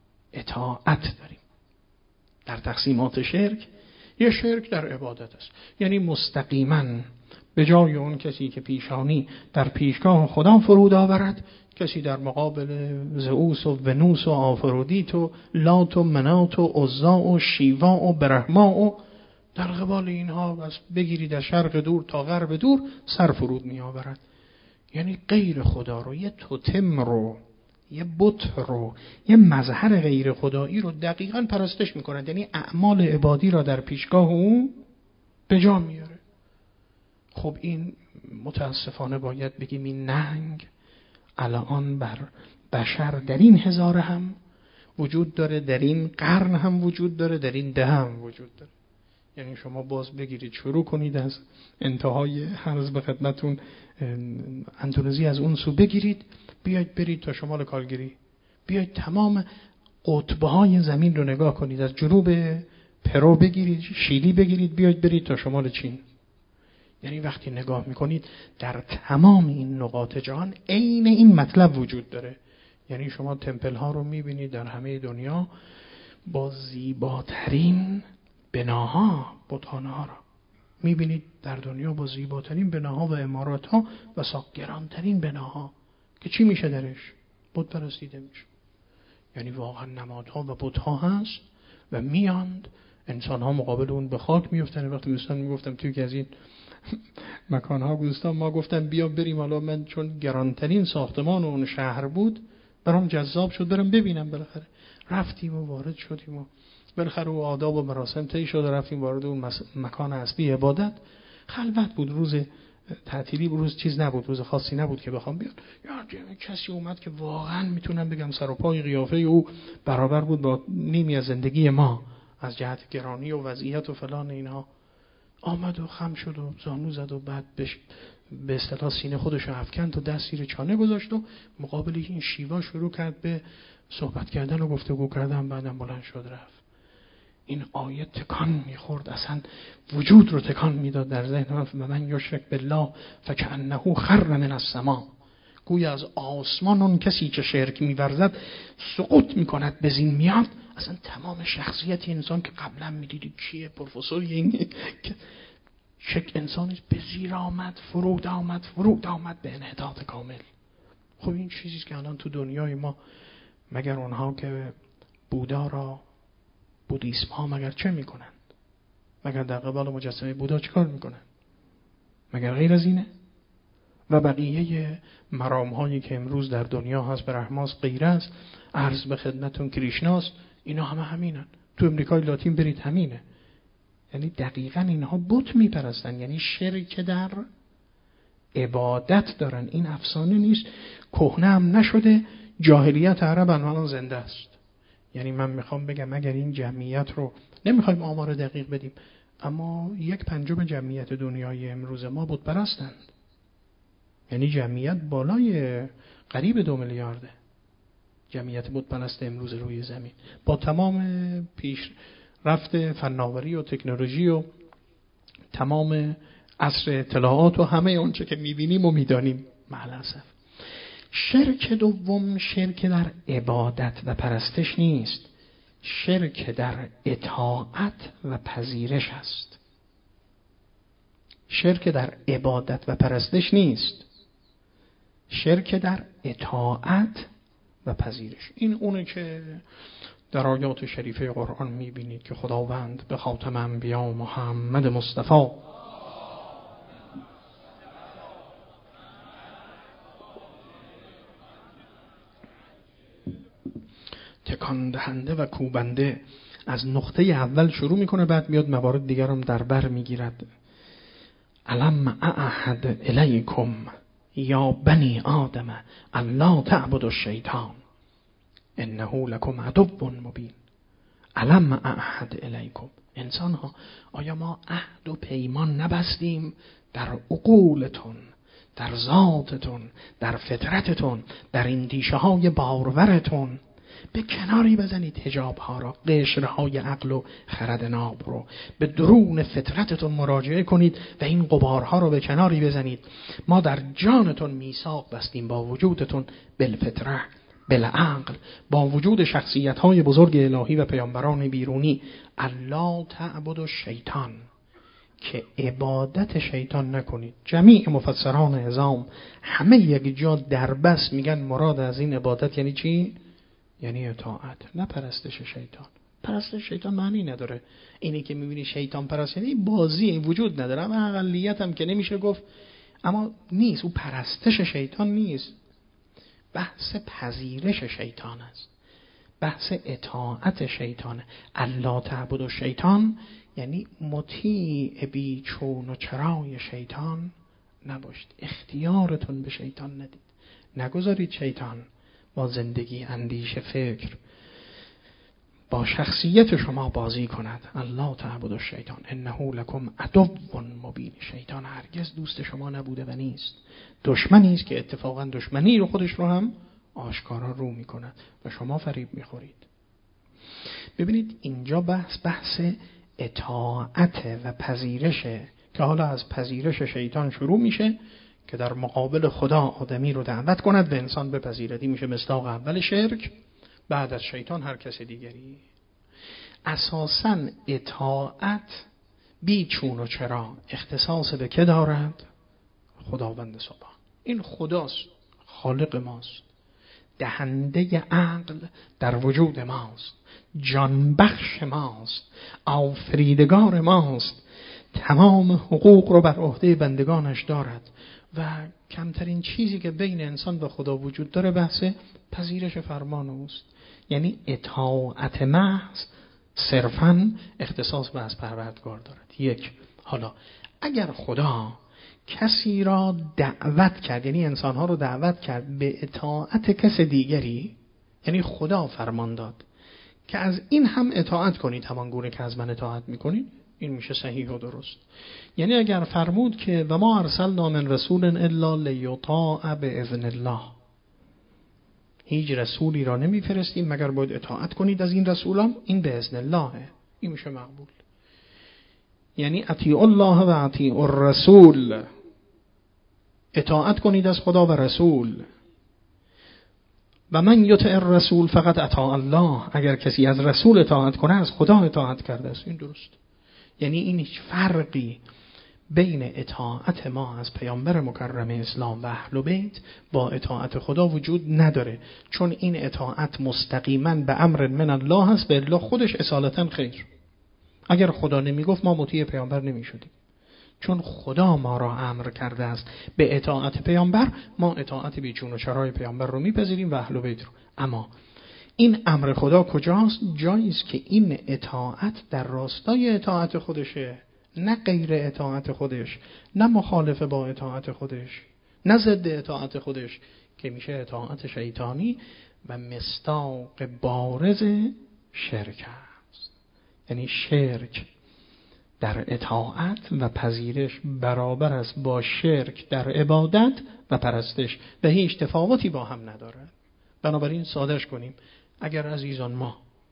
اطاعت داریم. در تقسیمات شرک یه شرک در عبادت است، یعنی مستقیما به جای اون کسی که پیشانی در پیشگاه خدا فرود آورد، کسی در مقابل زئوس و ونوس و آفرودیت و لات و منات و عزا و شیوا و برهما و در قبال اینها از بگیرید از شرق دور تا غرب دور سر فرود می آورد. یعنی غیر خدا رو، یه توتم رو، یه بت رو، یه مظهر غیر خدایی رو دقیقاً پرستش میکنند. یعنی اعمال عبادی را در پیشگاه او به جا میاره. خب این متاسفانه باید بگیم این نهنگ الان بر بشر در این هزاره هم وجود داره، در این قرن هم وجود داره، در این ده هم وجود داره. یعنی شما باز بگیرید شروع کنید از انتهای عرض به خدمتون اندونزی، از اون سو بگیرید بیاید برید تا شمال کالگری، بیاید تمام قطب‌های زمین رو نگاه کنید، از جنوب پرو بگیرید، شیلی بگیرید، بیاید برید تا شمال چین. یعنی وقتی نگاه میکنید در تمام این نقاط جهان عین این مطلب وجود داره. یعنی شما تمپل ها رو میبینید در همه دنیا با زیباترین بناها، بتخانه ها رو میبینید در دنیا با زیباترین بناها و عمارات ها و ساکگرانترین بناها که چی میشه درش؟ بت پرستیده میشه. یعنی واقعا نمادها و بتها هست و میاند انسان ها مقابل اون به خاک میفتن. وقتی دوستان میگفتم توی که از این مکان ها دوستان ما گفتن بیا بریم، حالا من چون گرانترین ساختمان اون شهر بود برام جذاب شد برم ببینم. بالاخره رفتیم و وارد شدیم و بالاخره و آداب و مراسم طی شد و رفتیم وارد اون مکان اصلی عبادت. خلوت بود، روز تعطیلی بود، روز چیز نبود، روز خاصی نبود که بخوام بیاد. یا کسی اومد که واقعا میتونم بگم سر و پای قیافه او برابر بود با نیمی از زندگی ما. از جهت گرانی و وضعیت و فلان اینها آمد و خم شد و زانو زد و بعد بش به اصطلاح سینه خودش رو افکند و دست زیر چانه گذاشت و مقابل این شیوا شروع کرد به صحبت کردن و گفتگو کردن. بعدم بلند شد رفت. این آیه تکان میخورد، اصلا وجود رو تکان میداد در ذهن من. من یشرک بالله فکأنه خر من السما، گویا از آسمان اون کسی که شرک می‌ورزد سقوط میکند، به زین میاد. اصلا تمام شخصیت انسان که قبلا میدیدی کیه، پروفسور این که شک انسانش به زیر آمد، فرود آمد فرود آمد به انحطاط کامل. خب این چیزیست که الان تو دنیای ما، مگر اونها که بودا را، بودیسم ها مگر چه میکنند؟ مگر در قبال مجسمه بودا چیکار میکنند؟ مگر غیر از اینه؟ و بقیه مرام هایی که امروز در دنیا هست، برهماس، غیر است، عرض به خدمتون کریشناست، اینا همه همینن. تو امریکای لاتین برید همینه. یعنی دقیقاً اینها بت میپرستن، یعنی شرک در عبادت دارن. این افسانه نیست، کهنه هم نشده، جاهلیت عرب الان زنده است. یعنی من میخوام بگم اگر این جمعیت رو، نمیخوایم آمار دقیق بدیم، اما یک پنجم جمعیت دنیای امروز ما بت پرستند. یعنی جمعیت بالای قریب دو میلیارده جمعیت بت پرست امروز روی زمین، با تمام پیش رفت فناوری و تکنولوژی و تمام عصر اطلاعات و همه اونچه که میبینیم و میدانیم. معلسف شرک دوم شرک در عبادت و پرستش نیست، شرک در اطاعت و پذیرش است. شرک در عبادت و پرستش نیست، شرک در اطاعت و پذیرش. این اونه که در آیات شریفه قرآن میبینید که خداوند به خاتم انبیا محمد مصطفی تکان دهنده و کوبنده از نقطه اول شروع میکنه، بعد میاد موارد دیگر هم در بر میگیرد. الم اعهد الیکم یا بنی آدم الا تعبدوا الشیطان انه لکم عدو مبین. الم اعهد الیکم، انسان ها آیا ما عهد و پیمان نبستیم در عقولتون، در ذاتتون، در فطرتتون، در این دیشه های بارورتون؟ به کناری بزنید حجاب ها را، قشرهای عقل و خرد ناب رو، به درون فطرتتون مراجعه کنید و این غبارها رو به کناری بزنید. ما در جانتون میثاق بستیم با وجودتون، بالفطره، بالعقل، با وجود شخصیت های بزرگ الهی و پیامبران بیرونی، الا تعبدوا الشیطان، که عبادت شیطان نکنید. جمیع مفسران عظام همه یک جا در بس میگن مراد از این عبادت یعنی چی؟ یعنی اطاعت، نه پرستش شیطان. پرستش شیطان معنی نداره. اینی که میبینی شیطان پرست یعنی بازی وجود نداره، اما اقلیت هم که نمیشه گفت، اما نیست، او پرستش شیطان نیست، بحث پذیرش شیطان است، بحث اطاعت شیطانه. الا تعبدوا الشیطان یعنی مطیع بی چون و چرای شیطان نباشید، اختیارتون به شیطان ندید، نگذارید شیطان با زندگی، اندیشه، فکر، با شخصیت شما بازی کند. الله تعبدوا الشیطان انه لکم عدو مبین. شیطان هرگز دوست شما نبوده و نیست، دشمنی است که اتفاقا دشمنی رو خودش رو هم آشکارا رو میکند و شما فریب میخورید. ببینید اینجا بحث بحث اطاعت و پذیرشه که حالا از پذیرش شیطان شروع میشه که در مقابل خدا آدمی رو دعوت کند و انسان بپذیردی، میشه مصداق اول شرک. بعد از شیطان هر کس دیگری. اساساً اطاعت بی چون و چرا اختصاص به که دارد؟ خداوند سبحان. این خداست، خالق ماست، دهنده عقل در وجود ماست، جانبخش ماست، آفریدگار ماست، تمام حقوق رو بر عهده بندگانش دارد و کمترین چیزی که بین انسان و خدا وجود داره بحث پذیرش فرمان اوست. یعنی اطاعت محض صرفاً اختصاص به از پروردگار دارد. یک، حالا اگر خدا کسی را دعوت کرد، یعنی انسانها رو دعوت کرد به اطاعت کس دیگری، یعنی خدا فرمان داد که از این هم اطاعت کنید همان گونه که از من اطاعت میکنید، این میشه صحیح و درست. یعنی اگر فرمود که و ما ارسلنا من رسول الا لیطاع باذن الله، هیچ رسولی را نمیفرستیم مگر باید اطاعت کنید از این رسولان، این به اذن الله، این میشه مقبول. یعنی اطیعوا الله و اطیعوا الرسول، اطاعت کنید از خدا و رسول. و من یطع الرسول فقط اطاع الله، اگر کسی از رسول اطاعت کنه از خدا اطاعت کرده است. این درست. یعنی این هیچ فرقی بین اطاعت ما از پیامبر مکرم اسلام و اهل بیت با اطاعت خدا وجود نداره، چون این اطاعت مستقیما به امر من الله است، به الله خودش اصالتا خیر. اگر خدا نمیگفت ما مطیع پیامبر نمیشدیم، چون خدا ما را امر کرده است به اطاعت پیامبر، ما اطاعت بیچون و چرای پیامبر رو میپذیریم و اهل بیت رو. اما این امر خدا کجاست؟ جایی است که این اطاعت در راستای اطاعت خودشه، نه غیر اطاعت خودش، نه مخالف با اطاعت خودش، نه ضد اطاعت خودش، که میشه اطاعت شیطانی و مصداق بارز شرک است. یعنی شرک در اطاعت و پذیرش برابر است با شرک در عبادت و پرستش و هیچ تفاوتی با هم ندارد. بنابراین سادهش کنیم، اگر عزیزان ما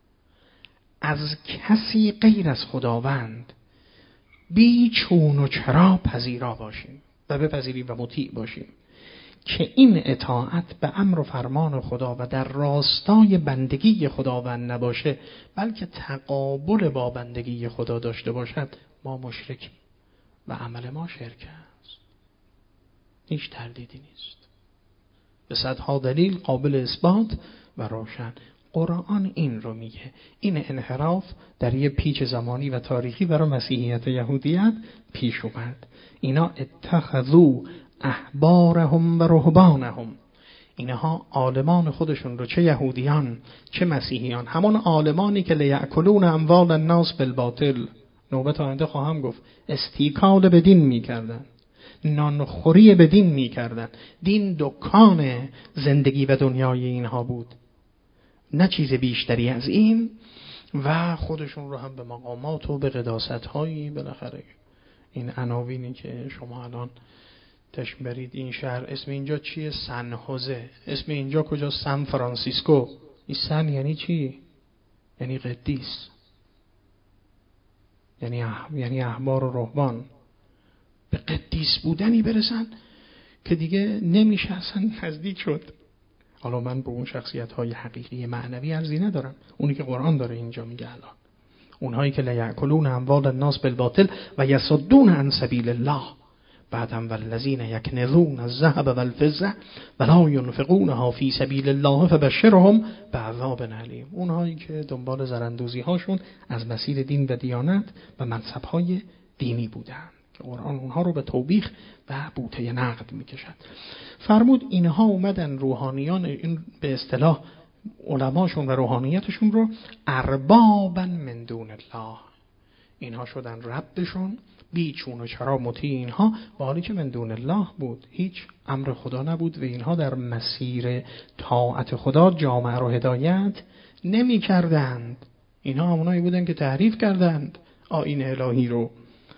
از کسی غیر از خداوند بی چون و چرا پذیرا باشیم و بپذیریم و مطیع باشیم که این اطاعت به امر و فرمان خدا و در راستای بندگی خداوند نباشه، بلکه تقابل با بندگی خدا داشته باشد، ما مشرکیم و عمل ما شرک است. هیچ تردیدی نیست، به صدها دلیل قابل اثبات و روشن. قرآن این رو میگه. این انحراف در یه پیچ زمانی و تاریخی برای مسیحیت یهودیت پیش اومد. اینا اتخذوا احبارهم و رهبانهم، اینها عالمان خودشون رو، چه یهودیان چه مسیحیان، همون عالمانی که لیأکلون اموال الناس بالباطل، نوبت آینده خواهم گفت، استیکال به دین میکردن، نانخوری به دین میکردن. دین دکان زندگی و دنیای اینها بود، نه چیز بیشتری از این، و خودشون رو هم به مقامات و به قداست‌هایی، بالاخره این عناوینی که شما الان تشم برید، این شهر اسم اینجا چیه؟ سن هوزه. اسم اینجا کجا؟ سان فرانسیسکو. این سن یعنی چی؟ یعنی قدیس، یعنی اح... یعنی احبار و رهبان. به قدیس بودنی برسن که دیگه نمیشه اصلا نزدیک شد. حالا من به اون شخصیت‌های حقیقی معنوی عرضی ندارم، اونی که قرآن داره اینجا میگه الان، اونهایی که لیأکلون اموال الناس بالباطل و یصدون عن سبیل الله، بعدم والذین یکنزون الذهب والفضة ولا ينفقونها فی سبیل الله فبشرهم بعذاب علیم. اونهایی که دنبال زرندوزی هاشون از مسیر دین و دیانت و منصب‌های دینی بودن، که قرآن اونها رو به توبیخ و بوته نقد میکشد. فرمود اینها اومدن روحانیان، این به اصطلاح علماشون و روحانیتشون رو اربابا من دون الله، اینها شدن ربشون، بی چون و چرا مطیع اینها، با حالی که من دون الله بود، هیچ امر خدا نبود و اینها در مسیر طاعت خدا جامعه رو هدایت نمی کردند. اینها همونایی بودن که تحریف کردند آیین الهی رو.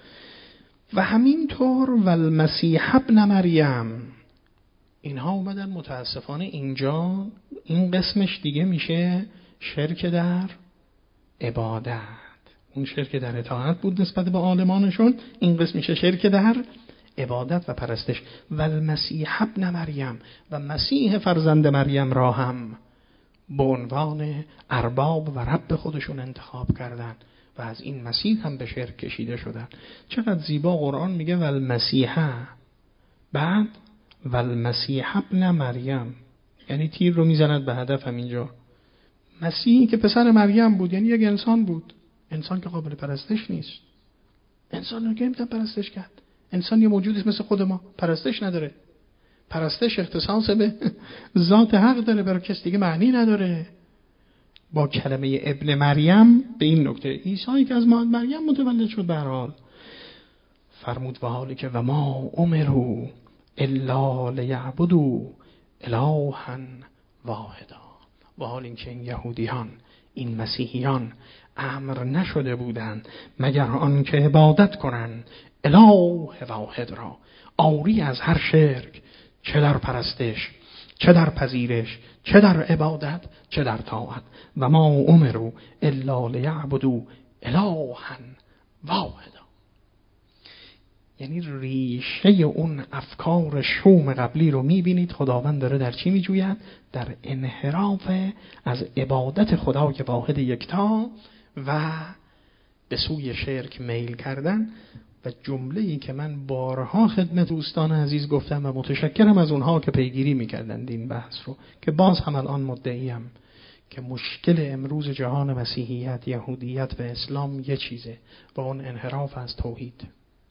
و همینطور والمسیح ابن مریم، اینها اومدن متاسفانه اینجا این قسمش دیگه میشه شرک در عبادت. اون شرک در اطاعت بود نسبت به عالمانشون، این قسم میشه شرک در عبادت و پرستش. والمسیح ابن مریم، و مسیح فرزند مریم را هم به عنوان ارباب و رب خودشون انتخاب کردن و از این مسیح هم به شرک کشیده شدن. چقدر زیبا قرآن میگه والمسیح، بعد والمسیح ابن مریم، یعنی تیر رو میزند به هدف. همینجا مسیحی که پسر مریم بود، یعنی یک انسان بود، انسان که قابل پرستش نیست. انسان رو که نمیتونه پرستش کرد. انسان یه موجودی مثل خود ما، پرستش نداره. پرستش اختصاص به ذات حق داره، برای کس دیگه معنی نداره. با کلمه ابن مریم به این نکته، عیسی که از مادر مریم متولد شد، به هر حال فرمود و حالی که و ما امروا الا لیعبدوا الها واحدا، و حال اینکه این یهودیان این مسیحیان امر نشده بودند مگر آن که عبادت کنند اله واحد را، آری از هر شرک، چه در پرستش، چه در پذیرش، چه در عبادت، چه در طاعت. و ما امروا الا لیعبدوا الها واحدا. یعنی ریشه اون افکار شوم قبلی رو میبینید خداوند داره در چی میجوید؟ در انحراف از عبادت خدای واحد یکتا و به سوی شرک میل کردن. و جمله‌ای که من بارها خدمت دوستان عزیز گفتم و متشکرم از اونها که پیگیری میکردند این بحث رو، که باز هم الان مدعیم که مشکل امروز جهان مسیحیت، یهودیت و اسلام یه چیزه و اون انحراف از توحید.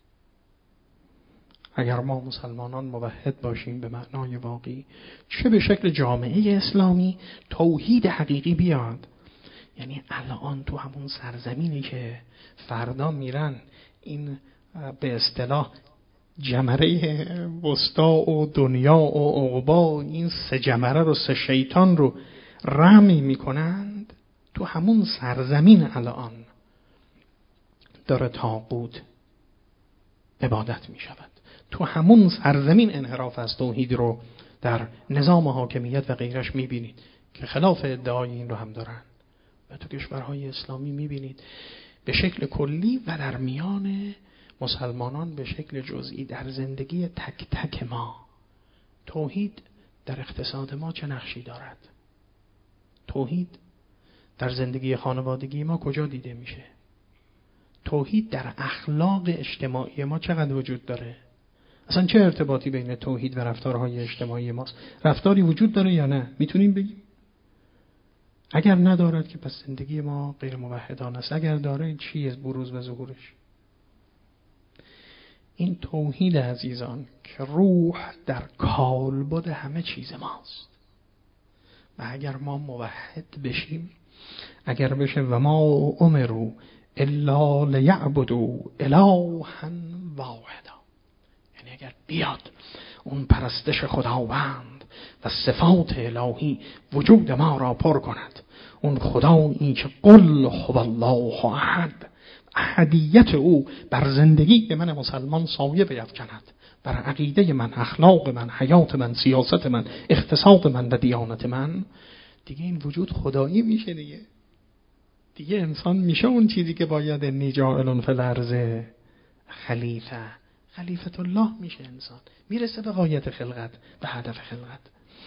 اگر ما مسلمانان موحد باشیم به معنای واقعی، چه به شکل جامعه اسلامی توحید حقیقی بیاد، یعنی الان تو همون سرزمینی که فردا میرن این به اصطلاح جمره وسطا و دنیا و عقبا، این سه جمره رو، سه شیطان رو رمی میکنند، تو همون سرزمین الان داره طاغوت عبادت میشود. تو همون سرزمین انحراف از توحید رو در نظام حاکمیت و غیرش میبینید که خلاف ادعای این رو هم دارن. و تو کشورهای اسلامی میبینید به شکل کلی و در میان مسلمانان به شکل جزئی در زندگی تک تک ما توحید در اقتصاد ما چه نقشی دارد؟ توحید در زندگی خانوادگی ما کجا دیده میشه؟ توحید در اخلاق اجتماعی ما چقدر وجود داره؟ اصلا چه ارتباطی بین توحید و رفتارهای اجتماعی ماست؟ رفتاری وجود داره یا نه؟ میتونیم بگیم؟ اگر ندارد که پس زندگی ما غیر موحدانه است. اگر داره چیه بروز و ظهورش؟ این توحید عزیزان که روح در کالبد همه چیز ماست. و اگر ما موحد بشیم، اگر بشه و ما امروا الا لیعبدوا الها واحدا، یعنی اگر بیاد اون پرستش خداوند و صفات الهی وجود ما را پر کند، اون خدایی که قل هو الله احد، احدیت او بر زندگی من مسلمان سایه بیفکند، بر عقیده من، اخلاق من، حیات من، سیاست من، اقتصاد من و دیانت من، دیگه این وجود خدایی میشه. دیگه دیگه انسان میشه اون چیزی که باید انی جاعل فی الارض خلیفه، خلیفت الله میشه. انسان میرسه به غایت خلقت، به هدف خلقت.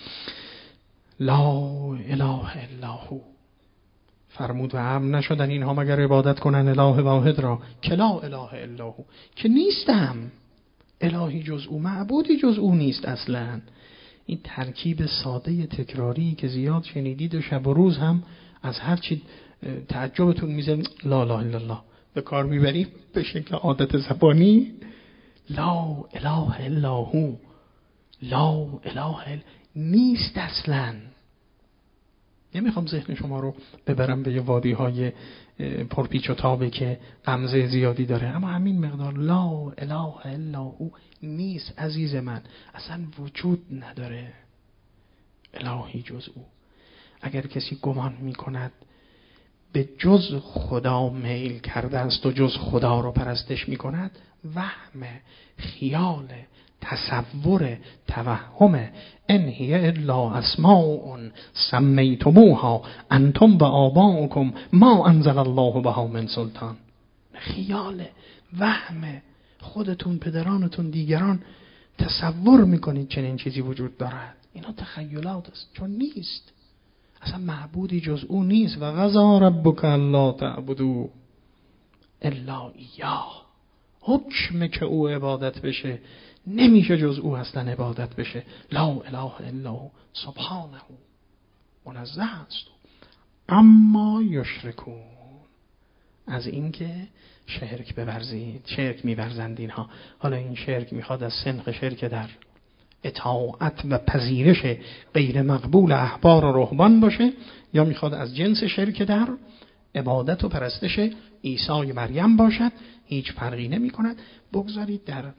لا اله الا هو فرمود و امر نشدن اینها مگر عبادت کنن اله واحد را که لا اله الا هو، که نیستم الهی جز او، معبودی جز او نیست اصلا. این ترکیب ساده تکراری که زیاد شنیدید و شب و روز هم از هر چی تعجبتون میزن لا اله الا الله به کار میبریم به شکل عادت زبانی. لا اله الا هو، لا اله الا نیست اصلا. نمیخوام ذهن شما رو ببرم به یه وادی های پرپیچ و تابه که غمزه زیادی داره، اما همین مقدار لا اله الا هو نیست عزیز من، اصلا وجود نداره الهی جز او. اگر کسی گمان میکند به جز خدا میل کرده است و جز خدا رو پرستش میکند، وهم، خیال، تصور، توهم، ان هی الا اسماء سمیتموها انتم و آباؤکم ما انزل الله بها من سلطان. خیال، وهم، خودتون، پدرانتون، دیگران تصور میکنید چنین چیزی وجود دارد. اینا تخیلات است، چون نیست. اصلا معبودی جز او نیست. و قضا ربک الا تعبدوا الا ایاه، حکم که او عبادت بشه نمیشه جز او اصلا عبادت بشه. لا اله الا هو سبحانه منزه است اما یشرکون، از اینکه شرک بورزید. شرک میورزند اینها. حالا این شرک میخواد از سنخ شرک در اطاعت و پذیرش غیر مقبول احبار و رهبان باشه، یا میخواد از جنس شرک در عبادت و پرستش عیسی مریم باشد، هیچ فرقی نمی کند. بگذارید در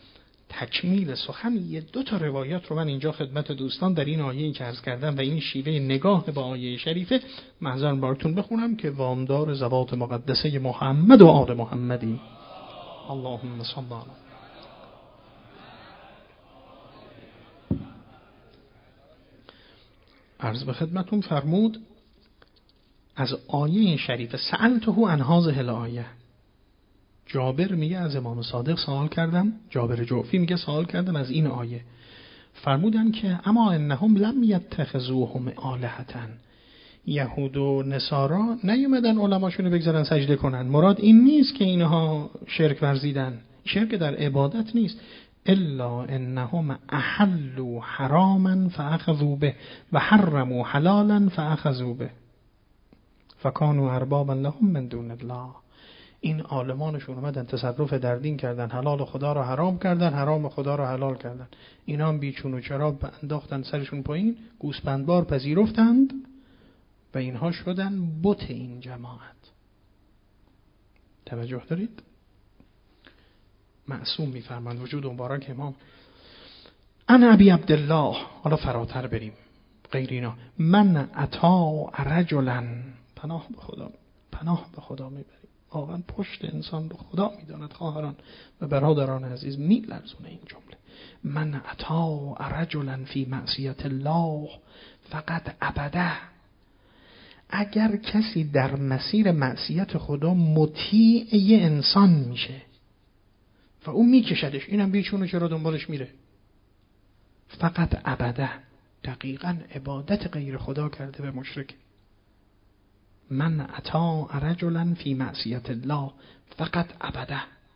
تکمیل سخن یه دو تا روایت رو من اینجا خدمت دوستان در این آیه‌ای که عرض کردم و این شیوه نگاه با آیه شریفه محضر براتون بخونم که وامدار ذوات مقدسه محمد و آل محمدی. اللهم صل علی. عرض به خدمتون فرمود از آیه شریفه سألته عن هذه الآیه. جابر میگه از امام صادق سوال کردم، جابر جعفی میگه سوال کردم از این آیه. فرمودن که اما انهم لم یتخذوهم آلهةً. یهود و نصارا نیومدن علماشونو بگذارن سجده کنن. مراد این نیست که اینها شرک ورزیدن. شرک در عبادت نیست. الا انهم احلوا حراما فاخذوا به و حرموا حلالا فاخذوا به فكانوا اربابا لهم من دون الله. این عالمانشون اومدن تصرف در دین کردن، حلال خدا رو حرام کردن، حرام خدا رو حلال کردن. اینا هم بیچون و چرا انداختن سرشون پایین، گوسفندبار پذیرفتند و اینها شدن بت این جماعت. توجه دارید؟ معصوم میفرماند وجود مبارک امام انا ابی عبدالله. حالا فراتر بریم غیر اینا. من اطاع رجلا، پناه به خدا، پناه به خدا میبریم. واقعا پشت انسان رو خدا میداند. خواهران و برادران عزیز میلرزونه این جمله. من اطاع رجلا فی معصیت الله فقط عبده. اگر کسی در مسیر معصیت خدا مطیع یه انسان میشه و اون میکشدش، اینم بیچونه چرا دنبالش میره، فقط عبده، دقیقاً عبادت غیر خدا کرده به مشرک. من اطاع رجلا فی معصیت الله فقط عبده.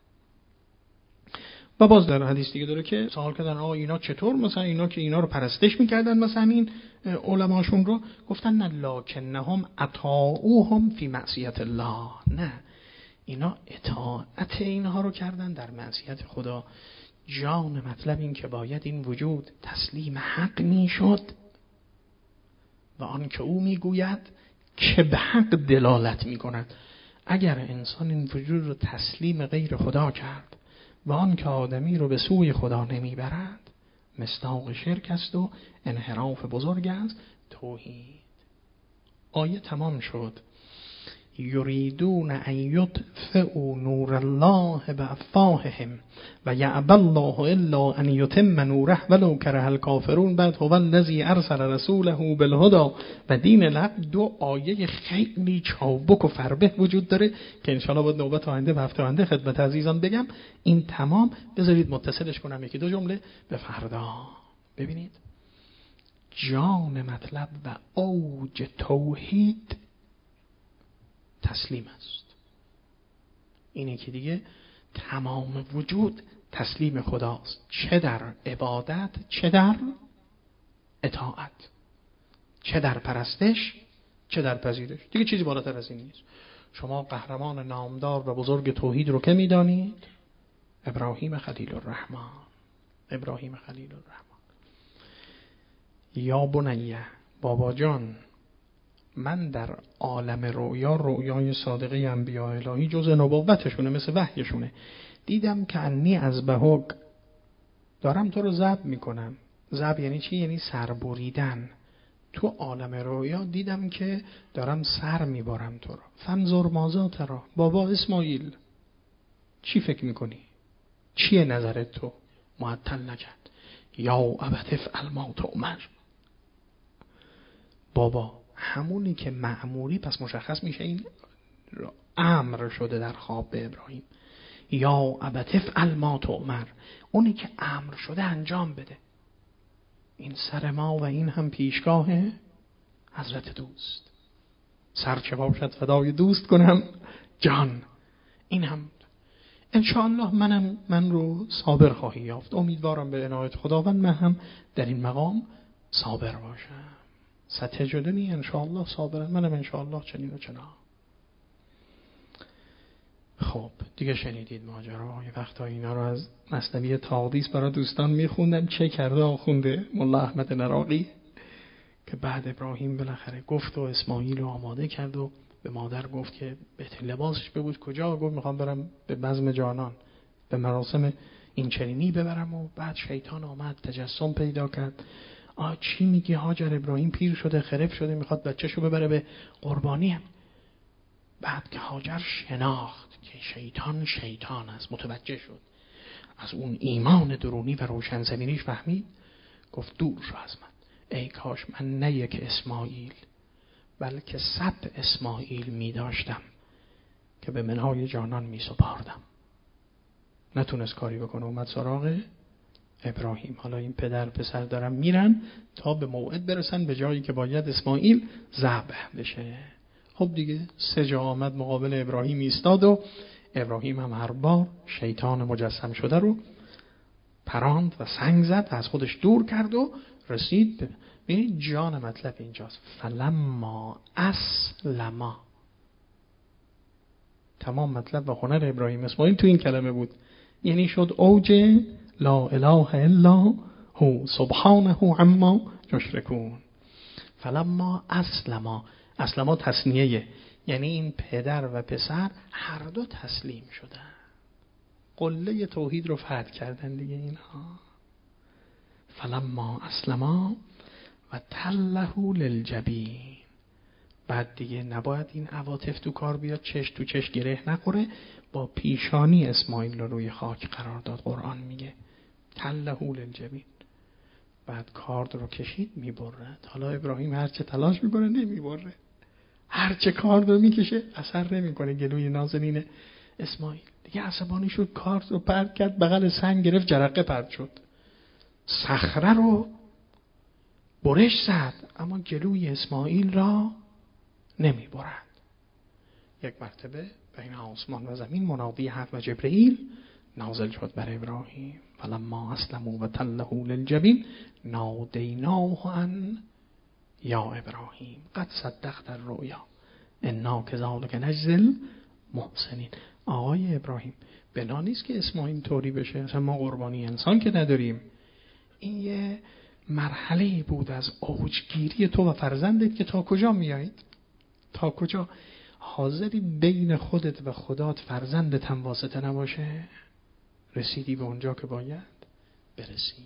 و باز در حدیث دیگه داره که سوال کردن آقا اینا چطور، مثلا اینا که اینا رو پرستش میکردن، مثلا این علماشون رو، گفتن نه لکنهم اطاعوهم فی معصیت الله. نه، اینا اطاعت اینها رو کردن در معصیت خدا. جان مطلب این که باید این وجود تسلیم حق میشد و آن که او میگوید که به حق دلالت میکند. اگر انسان این وجود رو تسلیم غیر خدا کرد و آن که آدمی رو به سوی خدا نمیبرد، مصداق شرک است و انحراف بزرگ است. توحید. آیه تمام شد. یریدون ان یطفئوا نور الله بافواههم و یأبی الله الا ان یتم نوره ولو کره الکافرون. بعد هو الذی ارسل رسوله بالهدی و دین الحق. دو آیه خیلی چابک و فربه وجود داره که انشاءالله باید نوبت آینده و هفته آینده خدمت عزیزان بگم. این تمام بذارید متصلش کنم یکی دو جمله به فردا. ببینید جان مطلب و اوج توحید تسلیم است. اینه که دیگه تمام وجود تسلیم خداست، چه در عبادت، چه در اطاعت، چه در پرستش، چه در پذیرش. دیگه چیزی بالاتر از این نیست. شما قهرمان نامدار و بزرگ توحید رو که میدانید؟ ابراهیم خلیل الرحمن. ابراهیم خلیل الرحمن. یا بنیه، بابا جان، من در عالم رویا، رویای صادقه انبیاء الهی جز نبوتشونه، مثل وحیشونه، دیدم که انی از بهوک، دارم تو رو ذبح میکنم. ذبح یعنی چی؟ یعنی سر بریدن. تو عالم رویا دیدم که دارم سر میبارم تو رو. فانظر ماذا تری. بابا اسماعیل چی فکر میکنی؟ چیه نظرت تو؟ معطل نکرد. یا ابت افعل ما تؤمر. بابا همونی که مأموری، پس مشخص میشه این امر شده در خواب به ابراهیم. یا ابت افعل ما تؤمر، اونی که امر شده انجام بده. این سر ما و این هم پیشگاه حضرت دوست. سر چه باشد فدای دوست کنم جان. این هم انشاءالله منم من رو صابر خواهی یافت. امیدوارم به عنایت خداوند من هم در این مقام صابر باشم. ستجدنی انشاءالله صابرم. منم انشاءالله چنین و چنان. خب دیگه شنیدید ماجرا. یه وقتا اینا رو از مثنوی تقدیس برای دوستان میخوندم. چه کرده آخونده ملا احمد نراقی که بعد ابراهیم بالاخره گفت و اسماعیل رو آماده کرد و به مادر گفت که بهترین لباسش بپوش. کجا؟ گفت میخوام برم به بزم جانان، به مراسم این چنینی ببرم. و بعد شیطان آمد تجسم پیدا کرد. آ چی میگی هاجر؟ ابراهیم پیر شده، خرف شده، میخواد بچه‌شو ببره به قربانی هم. بعد که هاجر شناخت که شیطان شیطان است، متوجه شد، از اون ایمان درونی و روشن زمینیش فهمید، گفت دور شو از من. ای کاش من نه یک اسماعیل بلکه صد اسماعیل می داشتم که به منهای جانان می سپاردم. نتونست کاری بکنه، اومد سراغ ابراهیم. حالا این پدر پسر دارن میرن تا به موعد برسن به جایی که باید اسماعیل ذبح بشه. خب دیگه سه جا آمد مقابل ابراهیم ایستاد و ابراهیم هم هر بار شیطان مجسم شده رو پراند و سنگ زد، از خودش دور کرد و رسید به ببینید جان مطلب اینجاست. فلما اسلما، تمام مطلب و هنر ابراهیم اسماعیل تو این کلمه بود. یعنی شد اوج لا اله الا هو سبحانه عما یشرکون. فلما اسلما، اسلما تثنیه، یعنی این پدر و پسر هر دو تسلیم شدن، قله توحید رو فتح کردن دیگه اینها. فلما اسلما و تله للجبین. بعد دیگه نباید این عواطف تو کار بیاد، چش تو چش گره نخوره، با پیشانی اسماعیل رو روی خاک قرار داد. قرآن میگه تله للجبین. بعد کارد رو کشید میبرد. حالا ابراهیم هرچه تلاش میکنه نمیبره، هرچه کارد رو میکشه اثر نمیکنه گلوی نازنین اسماعیل. دیگه عصبانی شد، کارد رو پرت کرد، بغل سنگ گرفت، جرقه پرت شد، صخره رو برش زد، اما گلوی اسماعیل را نمی برد. یک مرتبه بین آسمان و زمین منادی حق و جبرئیل نازل شد بر ابراهیم. فلما اسلموا و تله للجبین نادیناه ان یا ابراهیم قد صدقت الرؤیا انا کذلک نجزی المحسنین. آقای ابراهیم بنا نیست که اسماعیل طوری بشه، اصلا ما قربانی انسان که نداریم. این یه مرحله بود از اوجگیری تو و فرزندت که تا کجا میایید، تا کجا حاضری بین خودت و خدات فرزندت هم واسطه نباشه. رسیدی به اونجا که باید برسی،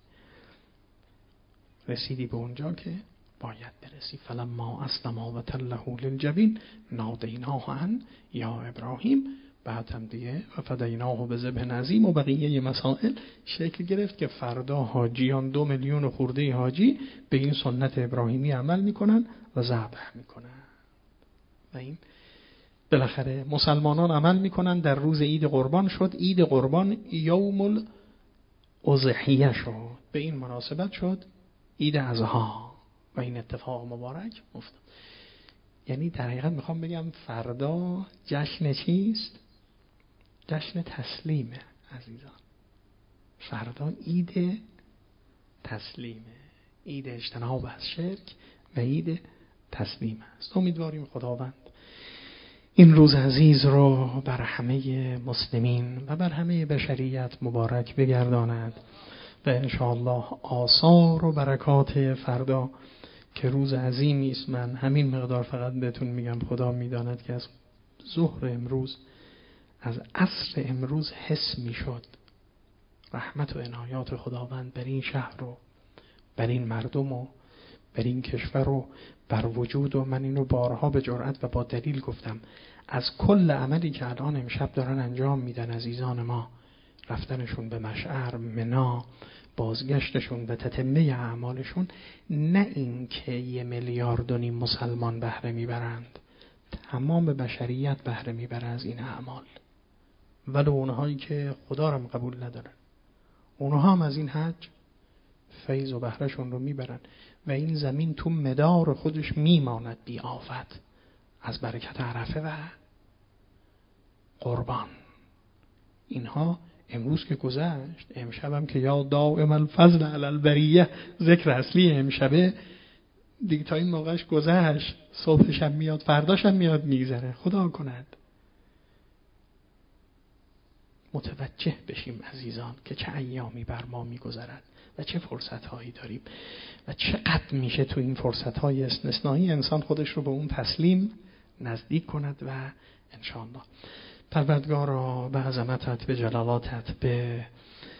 رسیدی به اونجا که باید برسی. فلما اسلما و تله للجبین نادیناه ان یا ابراهیم. بعد هم دیگه و فدیناه بذبح عظیم و بقیه مسائل شکل گرفت که فردا حاجیان دو میلیون خورده حاجی به این سنت ابراهیمی عمل میکنن و ذبح میکنن. و این بالاخره مسلمانان عمل میکنن. در روز عید قربان شد، عید قربان یوم الاضحیه شد، به این مناسبت شد عید اضحی و این اتفاق مبارک افتاد. یعنی در حقیقت میخوام بگم فردا جشن چیست؟ جشن تسلیمه عزیزان. فردا عید تسلیمه، عید اجتناب از شرک و عید تسلیم است. امیدواریم خداوند این روز عزیز رو بر همه مسلمین و بر همه بشریت مبارک بگرداند و انشاءالله آثار و برکات فردا که روز عظیمی است. من همین مقدار فقط بهتون میگم، خدا میداند که از ظهر امروز، از عصر امروز حس میشد رحمت و عنایات خداوند بر این شهر و بر این مردم و بر این کشور و بر وجود. و من اینو بارها به جرأت و با دلیل گفتم، از کل عملی که الان امشب دارن انجام میدن عزیزان ما، رفتنشون به مشعر، منا، بازگشتشون به تتمه اعمالشون، نه این که یه میلیارد و نیم مسلمان بهره میبرند، تمام بشریت بهره میبره از این اعمال. ولی اونهایی که خدا رو قبول ندارن، اونها هم از این حج فیض و بهرهشون رو میبرن و این زمین تو مدار خودش میماند بی آفت از برکت عرفه و قربان. اینها امروز که گذشت، امشبم که یا دائم الفضل علی البریه ذکر اصلی امشبه دیگه، تا این موقعش گذشت، صبحش هم میاد، فرداش هم میاد میگذره. خدا کند متوجه بشیم عزیزان که چه ایامی بر ما میگذرد و چه فرصت‌هایی داریم و چقدر میشه تو این فرصت‌های استثنایی انسان خودش رو به اون تسلیم نزدیک کند. و انشاءالله پروردگارا به عظمتت، به جلالاتت، به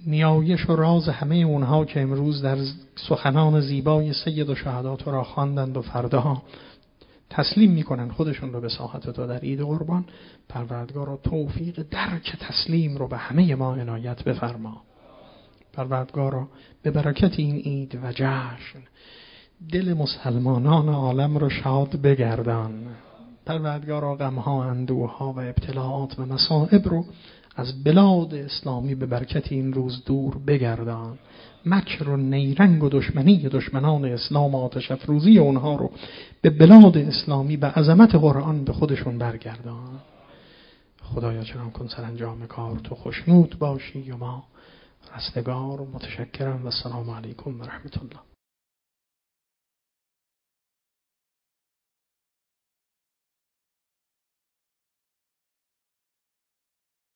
نیایش و راز همه اونها که امروز در سخنان زیبای سید و شهدا تو را خواندند و فردا تسلیم میکنن خودشون رو به ساحت تو در عید قربان، پروردگارا توفیق درک تسلیم رو به همه ما عنایت بفرما. پروردگارا به برکت این عید و جشن دل مسلمانان عالم رو شاد بگردان. پروردگارا غمها، اندوها و ابتلاعات و مصائب رو از بلاد اسلامی به برکت این روز دور بگردان. مکر و نیرنگ و دشمنی دشمنان اسلام و آتش افروزی اونها رو به بلاد اسلامی به عظمت قرآن به خودشون برگردان. خدایا چنان کن سرانجام کار تو خوشنود باشی و ما رستگار. متشکرم و السلام علیکم و رحمت الله.